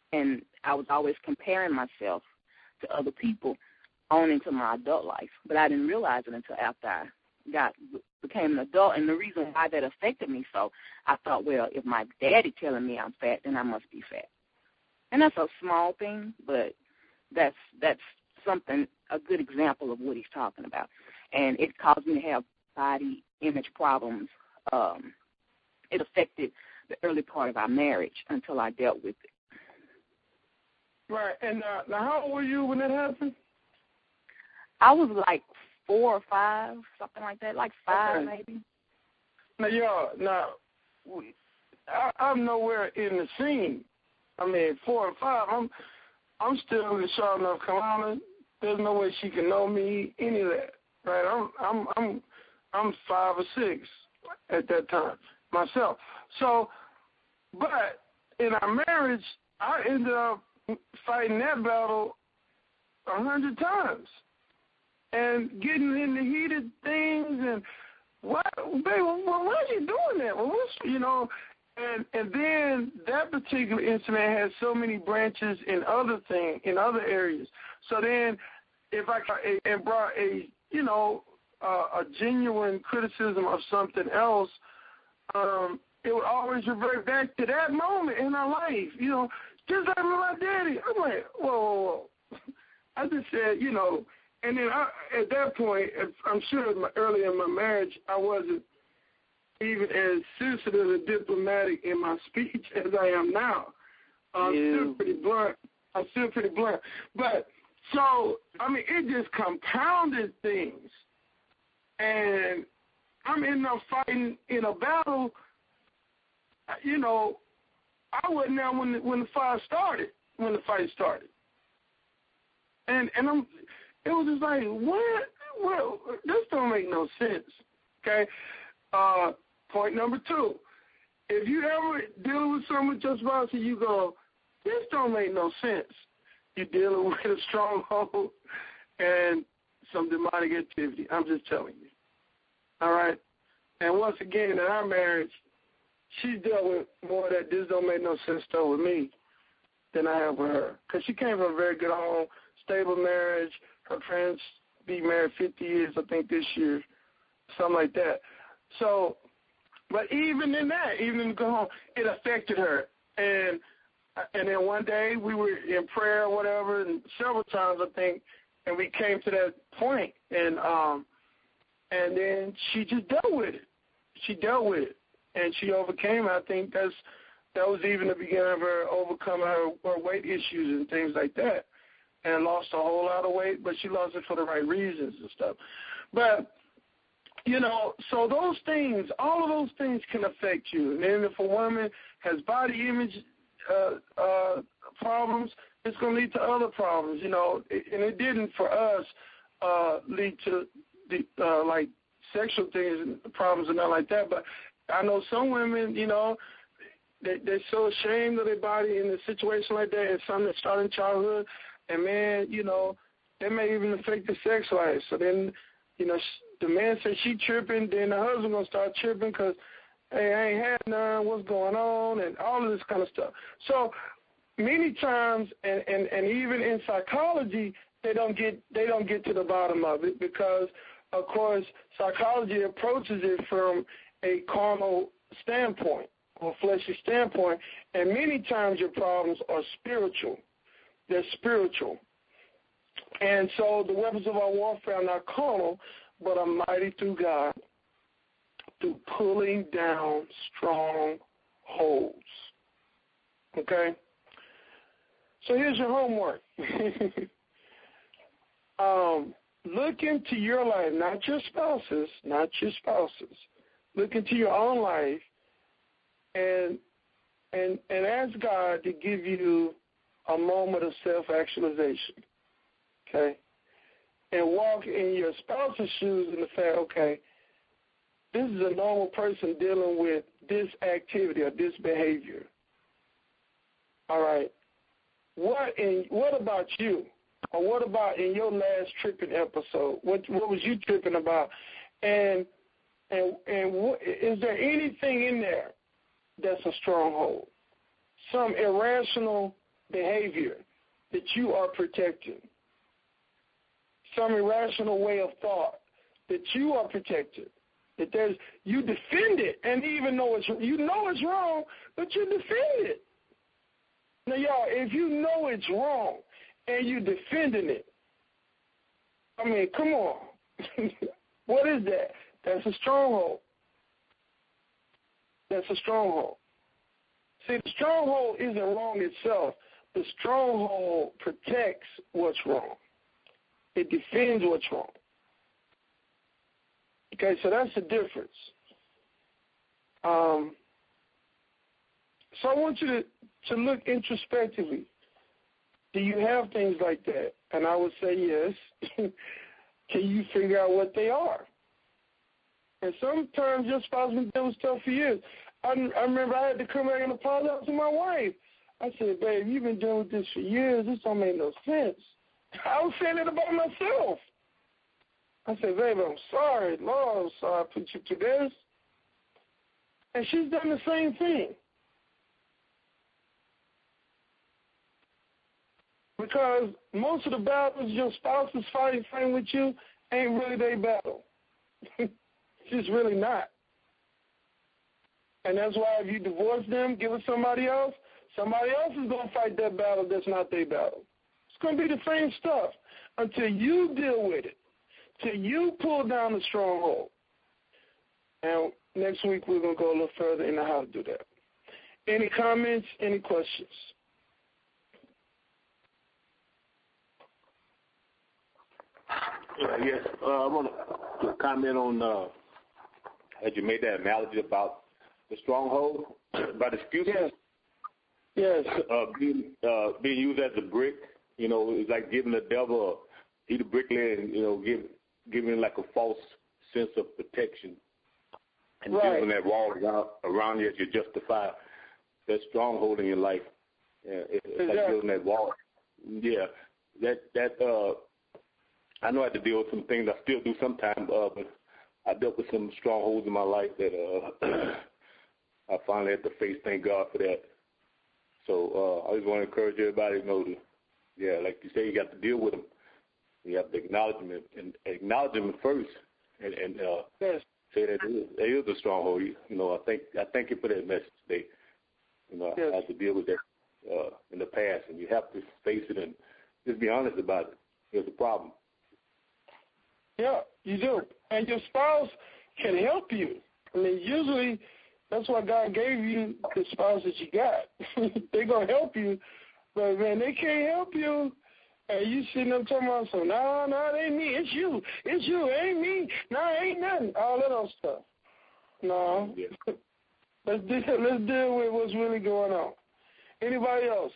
And I was always comparing myself to other people on into my adult life. But I didn't realize it until after I became an adult. And the reason why that affected me, so I thought, well, if my daddy telling me I'm fat, then I must be fat. And that's a small thing, but that's something, a good example of what he's talking about. And it caused me to have body image problems. It affected the early part of our marriage until I dealt with it. Right. And now how old were you when that happened? I was like 4 or 5, something like that, like 5 maybe. Now, y'all, I'm nowhere in the scene. I mean, 4 or 5, I'm still in the Charlotte, North Carolina. There's no way she can know me, any of that, right? I'm 5 or 6 at that time myself. So, but in our marriage, I ended up fighting that battle 100 times and getting into heated things and why are you doing that? Well, and then that particular incident has so many branches in other things, in other areas. So then, if I brought a genuine criticism of something else, it would always revert back to that moment in our life. Just like my daddy. I'm like, whoa. I just said, and then at that point, I'm sure earlier in my marriage, I wasn't even as sensitive and diplomatic in my speech as I am now. I'm still pretty blunt. But, so, I mean, it just compounded things. And I'm ending up fighting in a battle, I wasn't there when the fight started. And it was just like, what? Well, this don't make no sense. Okay. Point number 2. If you ever deal with someone with your spouse and you go, this don't make no sense, you're dealing with a stronghold and some demonic activity. I'm just telling you. All right? And once again, in our marriage, she's dealt with more of that this don't make no sense stuff with me than I have with her. Because she came from a very good home, stable marriage. Her parents be married 50 years, I think, this year, something like that. So, but even in that, even in the good home, it affected her. And then one day we were in prayer or whatever, and several times, I think, and we came to that point, and then she just dealt with it. And she overcame it. I think that was even the beginning of her overcoming her weight issues and things like that, and lost a whole lot of weight, but she lost it for the right reasons and stuff. But, so those things, all of those things can affect you. And then if a woman has body image problems, it's going to lead to other problems, and it didn't for us lead to like sexual things and problems and not like that, but I know some women, they're so ashamed of their body in a situation like that, and some that start in childhood, and man, that may even affect the sex life. So then, the man says she tripping, then the husband going to start tripping because, hey, I ain't had none, what's going on, and all of this kind of stuff. So many times, and even in psychology, they don't get to the bottom of it because, of course, psychology approaches it from a carnal standpoint or fleshly standpoint, and many times your problems are spiritual. They're spiritual. And so the weapons of our warfare are not carnal, but are mighty through God, through pulling down strongholds. Okay? So here's your homework. Look into your life, not your spouses. Look into your own life and ask God to give you a moment of self-actualization, okay? And walk in your spouse's shoes and say, okay, this is a normal person dealing with this activity or this behavior. All right. What about you? Or what about in your last tripping episode? What was you tripping about? And is there anything in there that's a stronghold? Some irrational behavior that you are protecting, some irrational way of thought that you are protecting, that you defend it, and even though it's wrong, but you defend it. Now, y'all, if you know it's wrong and you're defending it, I mean, come on. What is that? That's a stronghold. That's a stronghold. See, the stronghold isn't wrong itself. The stronghold protects what's wrong. It defends what's wrong. Okay, so that's the difference. So I want you to look introspectively. Do you have things like that? And I would say yes. Can you figure out what they are? And sometimes your spouse been dealing with stuff for years. I remember I had to come back and apologize to my wife. I said, babe, you've been dealing with this for years. This don't make no sense. I was saying it about myself. I said, babe, I'm sorry. Lord, I'm sorry I put you through this. And she's done the same thing. Because most of the battles your spouse is fighting with you ain't really their battle. It's just really not. And that's why if you divorce them, give it somebody else is going to fight that battle that's not their battle. It's going to be the same stuff until you deal with it, till you pull down the stronghold. And next week we're going to go a little further into how to do that. Any comments, any questions? Yes, I want to comment on, as you made that analogy about the stronghold, about excuses. Yes. Being used as a brick, it's like giving the devil a bricklayer and, giving like a false sense of protection and building that wall around you as you justify that stronghold in your life. It's like building that wall. Yeah, I know I had to deal with some things. I still do sometimes, but I dealt with some strongholds in my life that I finally had to face. Thank God for that. So I just want to encourage everybody to know that, like you say, you got to deal with them. You have to acknowledge them first, and say that there is a stronghold. I thank you for that message today. I had to deal with that in the past, and you have to face it and just be honest about it. There's a problem. Yeah, you do. And your spouse can help you. I mean, usually that's why God gave you the spouse that you got. They're going to help you, but, man, they can't help you. And you sitting up talking about, so, no, it ain't me. It's you. It ain't me. No, it ain't nothing. All that old stuff. No. Yeah. Let's deal with what's really going on. Anybody else?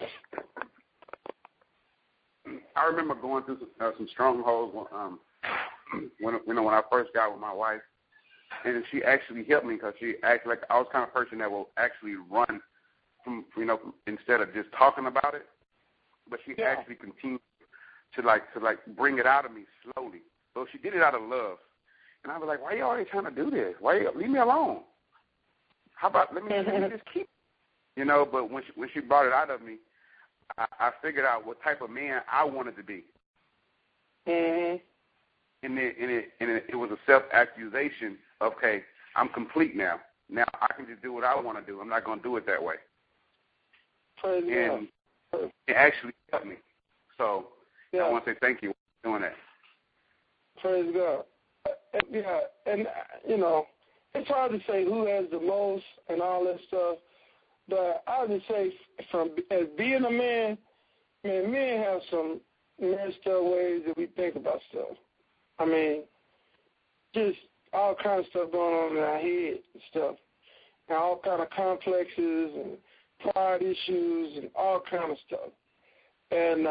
I remember going through some strongholds when I first got with my wife, and she actually helped me because she acted like I was the kind of person that will actually run from instead of just talking about it, but she actually continued to bring it out of me slowly. So she did it out of love, and I was like, why are you always trying to do this? Leave me alone? How about let me just keep it? But when she brought it out of me, I figured out what type of man I wanted to be. Mm-hmm. And it was a self-accusation of, okay, I'm complete now. Now I can just do what I want to do. I'm not going to do it that way. Praise and God. It actually helped me. So I want to say thank you for doing that. Praise God. And it's hard to say who has the most and all that stuff, but I would just say as being a man, men have some messed up ways that we think about stuff. I mean, just all kind of stuff going on in our head and stuff, and all kind of complexes and pride issues and all kind of stuff. And,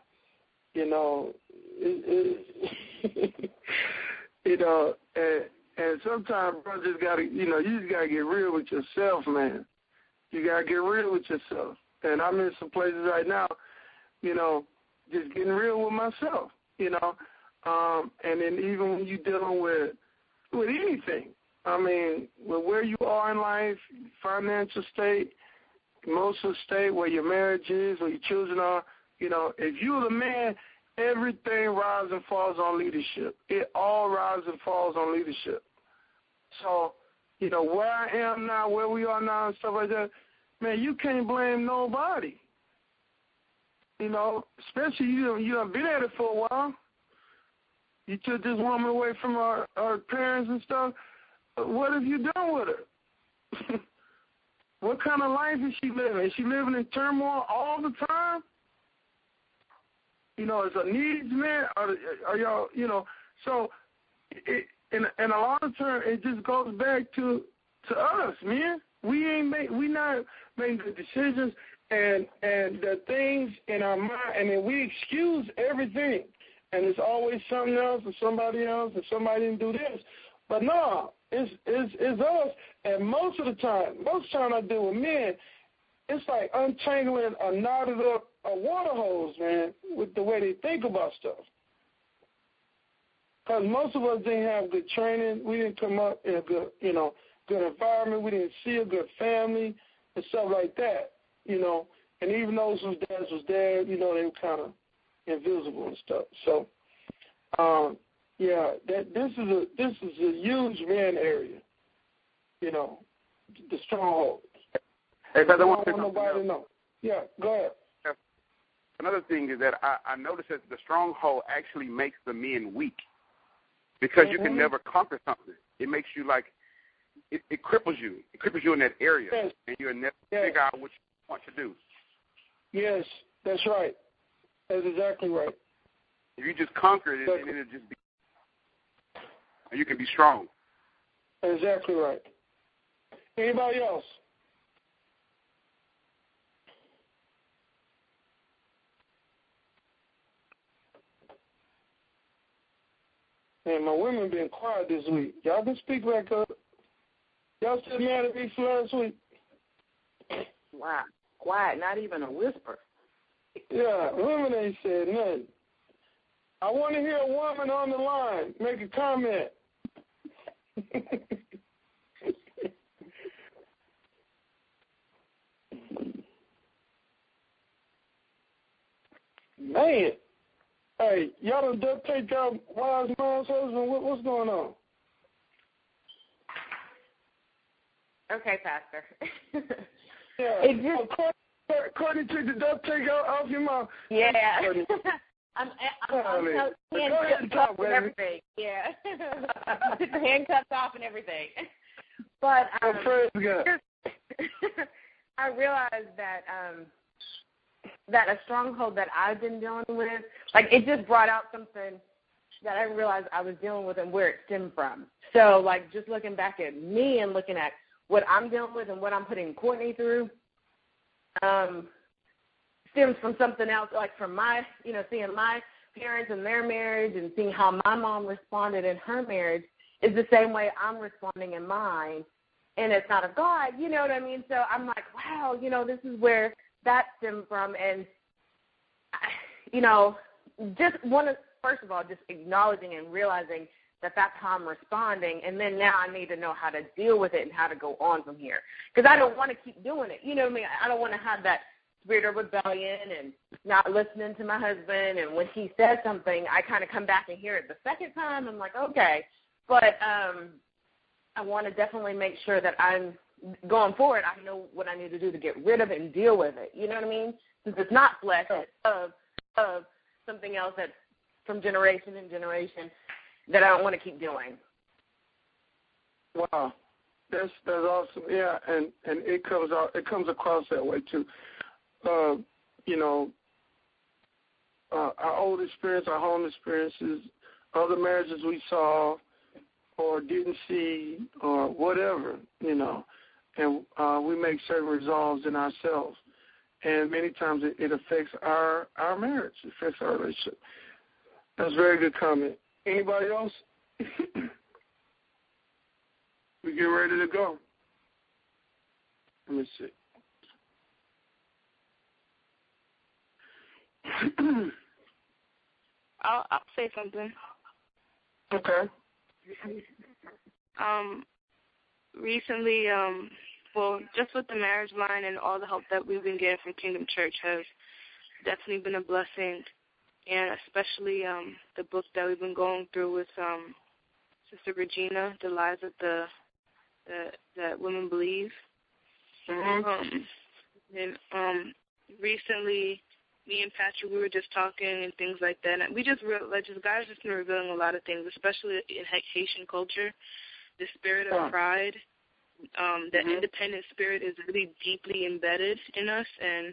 and sometimes, bro, you just got to get real with yourself, man. You got to get real with yourself. And I'm in some places right now, just getting real with myself, and then even when you're dealing with anything, I mean, with where you are in life, financial state, emotional state, where your marriage is, where your children are. You know, if you're the man, everything rises and falls on leadership. It all rises and falls on leadership. So, you know, where I am now, where we are now and stuff like that, man, you can't blame nobody. You know, especially you done been at it for a while. You took this woman away from her parents and stuff. What have you done with her? What kind of life is she living? Is she living in turmoil all the time? You know, is a needs man? Are y'all, you know, so in a lot of terms, it just goes back to us, man. We not making good decisions, and the things in our mind, and then we excuse everything, and it's always something else, and somebody else, and somebody didn't do this. But no, it's us, and most of the time I deal with men, it's like untangling a knotted up a water hose, man, with the way they think about stuff. Because most of us didn't have good training. We didn't come up in a good, you know, good environment. We didn't see a good family and stuff like that, you know. And even those whose dads was there, you know, they were kind of invisible and stuff. So, yeah, this is a huge man area, you know, the stronghold. Hey, but I don't want want nobody to know. Yeah, go ahead. Another thing is that I noticed that the stronghold actually makes the men weak because you can never conquer something. It makes you like, it cripples you. It cripples you in that area, and you'll never figure out what you want to do. Yes, that's right. That's exactly right. If you just conquer it, then it'll just be, and you can be strong. Exactly right. Anybody else? Man, my women been quiet this week. Y'all can speak back up. Y'all still mad at me for last week? Wow. Quiet, not even a whisper. Yeah, women ain't said nothing. I want to hear a woman on the line make a comment. Man. Hey, y'all done duct taped out Wise Mom's husband? What's going on? Okay, Pastor. Yeah. Courtney took the duct tape off your mouth. Yeah. I'm handcuffed and everything. Yeah. Took the handcuffs off and everything. But praise God. I realized that that a stronghold that I've been dealing with, like it just brought out something that I realized I was dealing with and where it stemmed from. So, like, just looking back at me and looking at what I'm dealing with and what I'm putting Courtney through, stems from something else, like from my, you know, seeing my parents and their marriage and seeing how my mom responded in her marriage is the same way I'm responding in mine, and it's not of God, you know what I mean? So I'm like, wow, you know, this is where that stemmed from, and, you know, just want to, first of all, just acknowledging and realizing that that's how I'm responding, and then now I need to know how to deal with it and how to go on from here, because I don't want to keep doing it, you know what I mean? I don't want to have that spirit of rebellion and not listening to my husband, and when he says something, I kind of come back and hear it the second time. I'm like, okay, but I want to definitely make sure that I'm going forward. I know what I need to do to get rid of it and deal with it. You know what I mean? Since it's not flesh, it's of something else that's from generation and generation that I don't want to keep doing. Wow, that's awesome. Yeah, and it comes across that way too. You know, our old experience, our home experiences, other marriages we saw or didn't see or whatever, you know, and we make certain resolves in ourselves. And many times it affects our marriage, it affects our relationship. That's a very good comment. Anybody else? We get ready to go. Let me see. I'll say something. Okay. Recently, well, just with the marriage line and all the help that we've been getting from Kingdom Church has definitely been a blessing, and especially the book that we've been going through with Sister Regina, The Lies that Women Believe. Mm-hmm. And recently, me and Patrick, we were just talking and things like that. And we just realized, God has just been revealing a lot of things, especially in Haitian culture. The spirit of pride, the independent spirit is really deeply embedded in us, and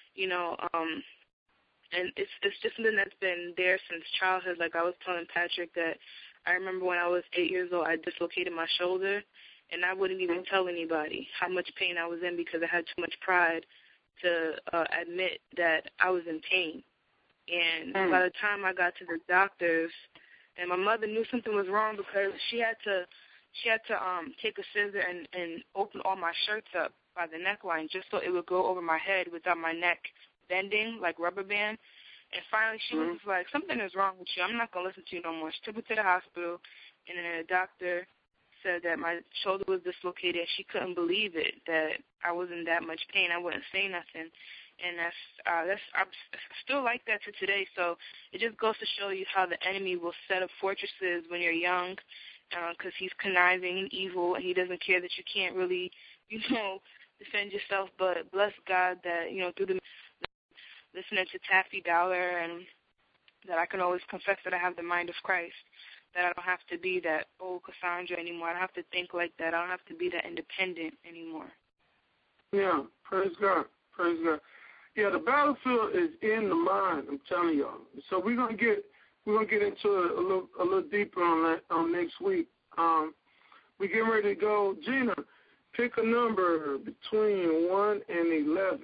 and it's just something that's been there since childhood. Like I was telling Patrick that I remember when I was 8 years old, I dislocated my shoulder, and I wouldn't even tell anybody how much pain I was in because I had too much pride to admit that I was in pain. And by the time I got to the doctors, and my mother knew something was wrong because she had to take a scissor and open all my shirts up by the neckline just so it would go over my head without my neck bending like rubber band. And finally she was just like, something is wrong with you. I'm not going to listen to you no more. She took me to the hospital, and then the doctor said that my shoulder was dislocated. She couldn't believe it, that I was in that much pain. I wouldn't say nothing. And that's I'm still like that to today. So it just goes to show you how the enemy will set up fortresses when you're young, because he's conniving and evil, and he doesn't care that you can't really, defend yourself. But bless God that, through the listening to Taffy Dollar, and that I can always confess that I have the mind of Christ, that I don't have to be that old Cassandra anymore. I don't have to think like that. I don't have to be that independent anymore. Yeah, praise God. Praise God. Yeah, the battlefield is in the mind, I'm telling y'all. So we're gonna get into it a little deeper on that on next week. We're getting ready to go. Gina, pick a number between 1 and 11.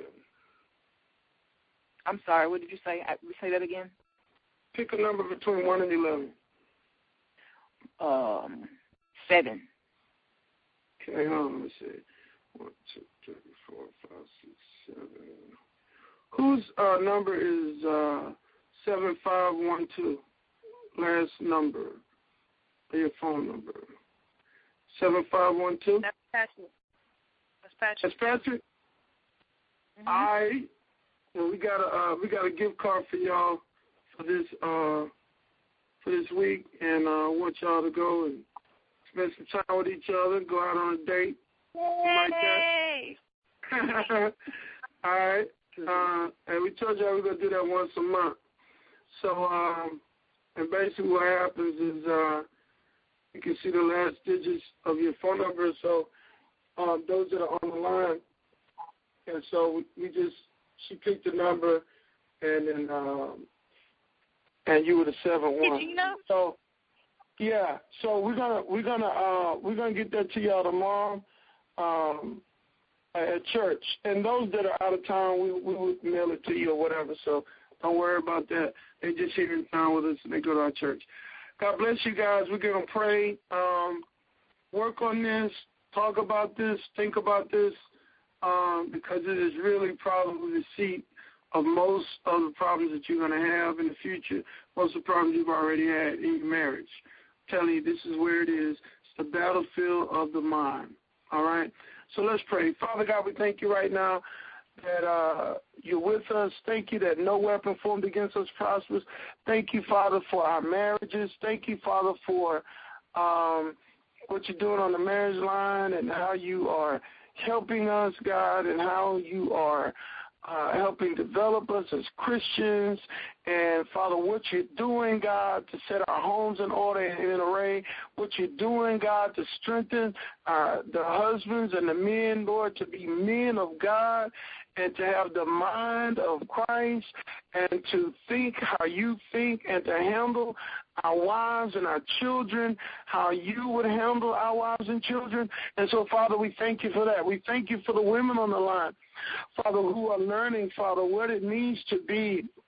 I'm sorry, what did you say? Say that again. Pick a number between 1 and 11. 7. Okay, hold on, let me see. 1, 2, 3, 4, 5, 6, 7. Whose number is 7512? Last number of your phone number. 7512? That's Patrick. That's Patrick? Mm-hmm. All right. Well, we got a gift card for y'all for this week, and I want y'all to go and spend some time with each other, go out on a date. Yay! Like that. All right. And we told y'all we're going to do that once a month. So, and basically what happens is you can see the last digits of your phone number. So those that are on the line, and so she picked the number, and then and you were the 7-1. Did you know? So yeah, so we're gonna get that to y'all tomorrow at church. And those that are out of town, we will mail it to you or whatever. So don't worry about that. They just here in town with us and they go to our church. God bless you guys. We're gonna pray. Work on this. Talk about this. Think about this. Because it is really probably the seat of most of the problems that you're going to have in the future, most of the problems you've already had in your marriage. I'm telling you, this is where it is. It's the battlefield of the mind. All right? So let's pray. Father God, we thank you right now that you're with us. Thank you that no weapon formed against us prospers. Thank you, Father, for our marriages. Thank you, Father, for what you're doing on the marriage line and how you are helping us, God, and how you are helping develop us as Christians. And, Father, what you're doing, God, to set our homes in order and in array, what you're doing, God, to strengthen the husbands and the men, Lord, to be men of God and to have the mind of Christ and to think how you think and to handle our wives and our children, how you would handle our wives and children. And so, Father, we thank you for that. We thank you for the women on the line, Father, who are learning, Father, what it means to be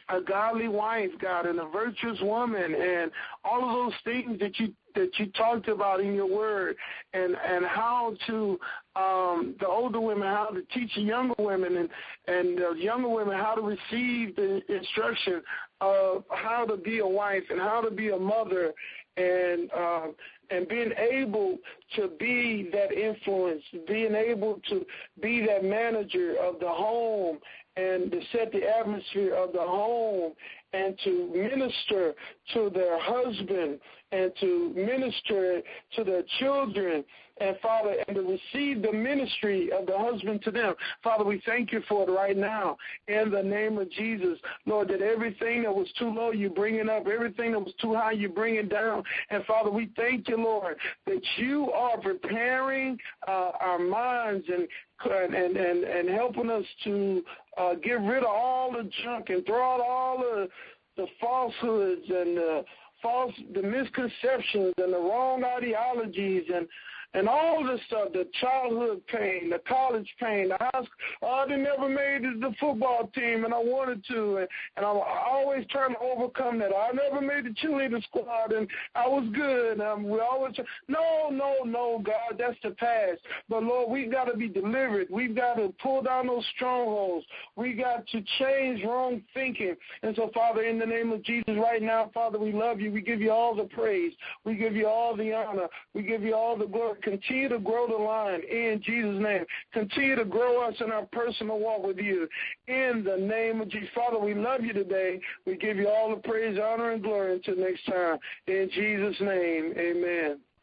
a godly wife, God, and a virtuous woman, and all of those things that you talked about in your word, and how to the older women, how to teach the younger women, and the younger women how to receive the instruction of how to be a wife and how to be a mother, and being able to be that influence, being able to be that manager of the home and to set the atmosphere of the home, and to minister to their husband and to minister to their children, and, Father, and to receive the ministry of the husband to them. Father, we thank you for it right now in the name of Jesus. Lord, that everything that was too low, you bring it up. Everything that was too high, you bring it down. And, Father, we thank you, Lord, that you are preparing our minds and helping us to get rid of all the junk and throw out all the falsehoods and the misconceptions and the wrong ideologies and all this stuff, the childhood pain, the college pain, I never made it to the football team, and I wanted to, and I'm always trying to overcome that. I never made the cheerleader squad, and I was good. We always no, God, that's the past. But, Lord, we've got to be delivered. We've got to pull down those strongholds. We got to change wrong thinking. And so, Father, in the name of Jesus right now, Father, we love you. We give you all the praise. We give you all the honor. We give you all the glory. Continue to grow the line in Jesus' name. Continue to grow us in our personal walk with you in the name of Jesus. Father, we love you today. We give you all the praise, honor, and glory until next time. In Jesus' name, amen.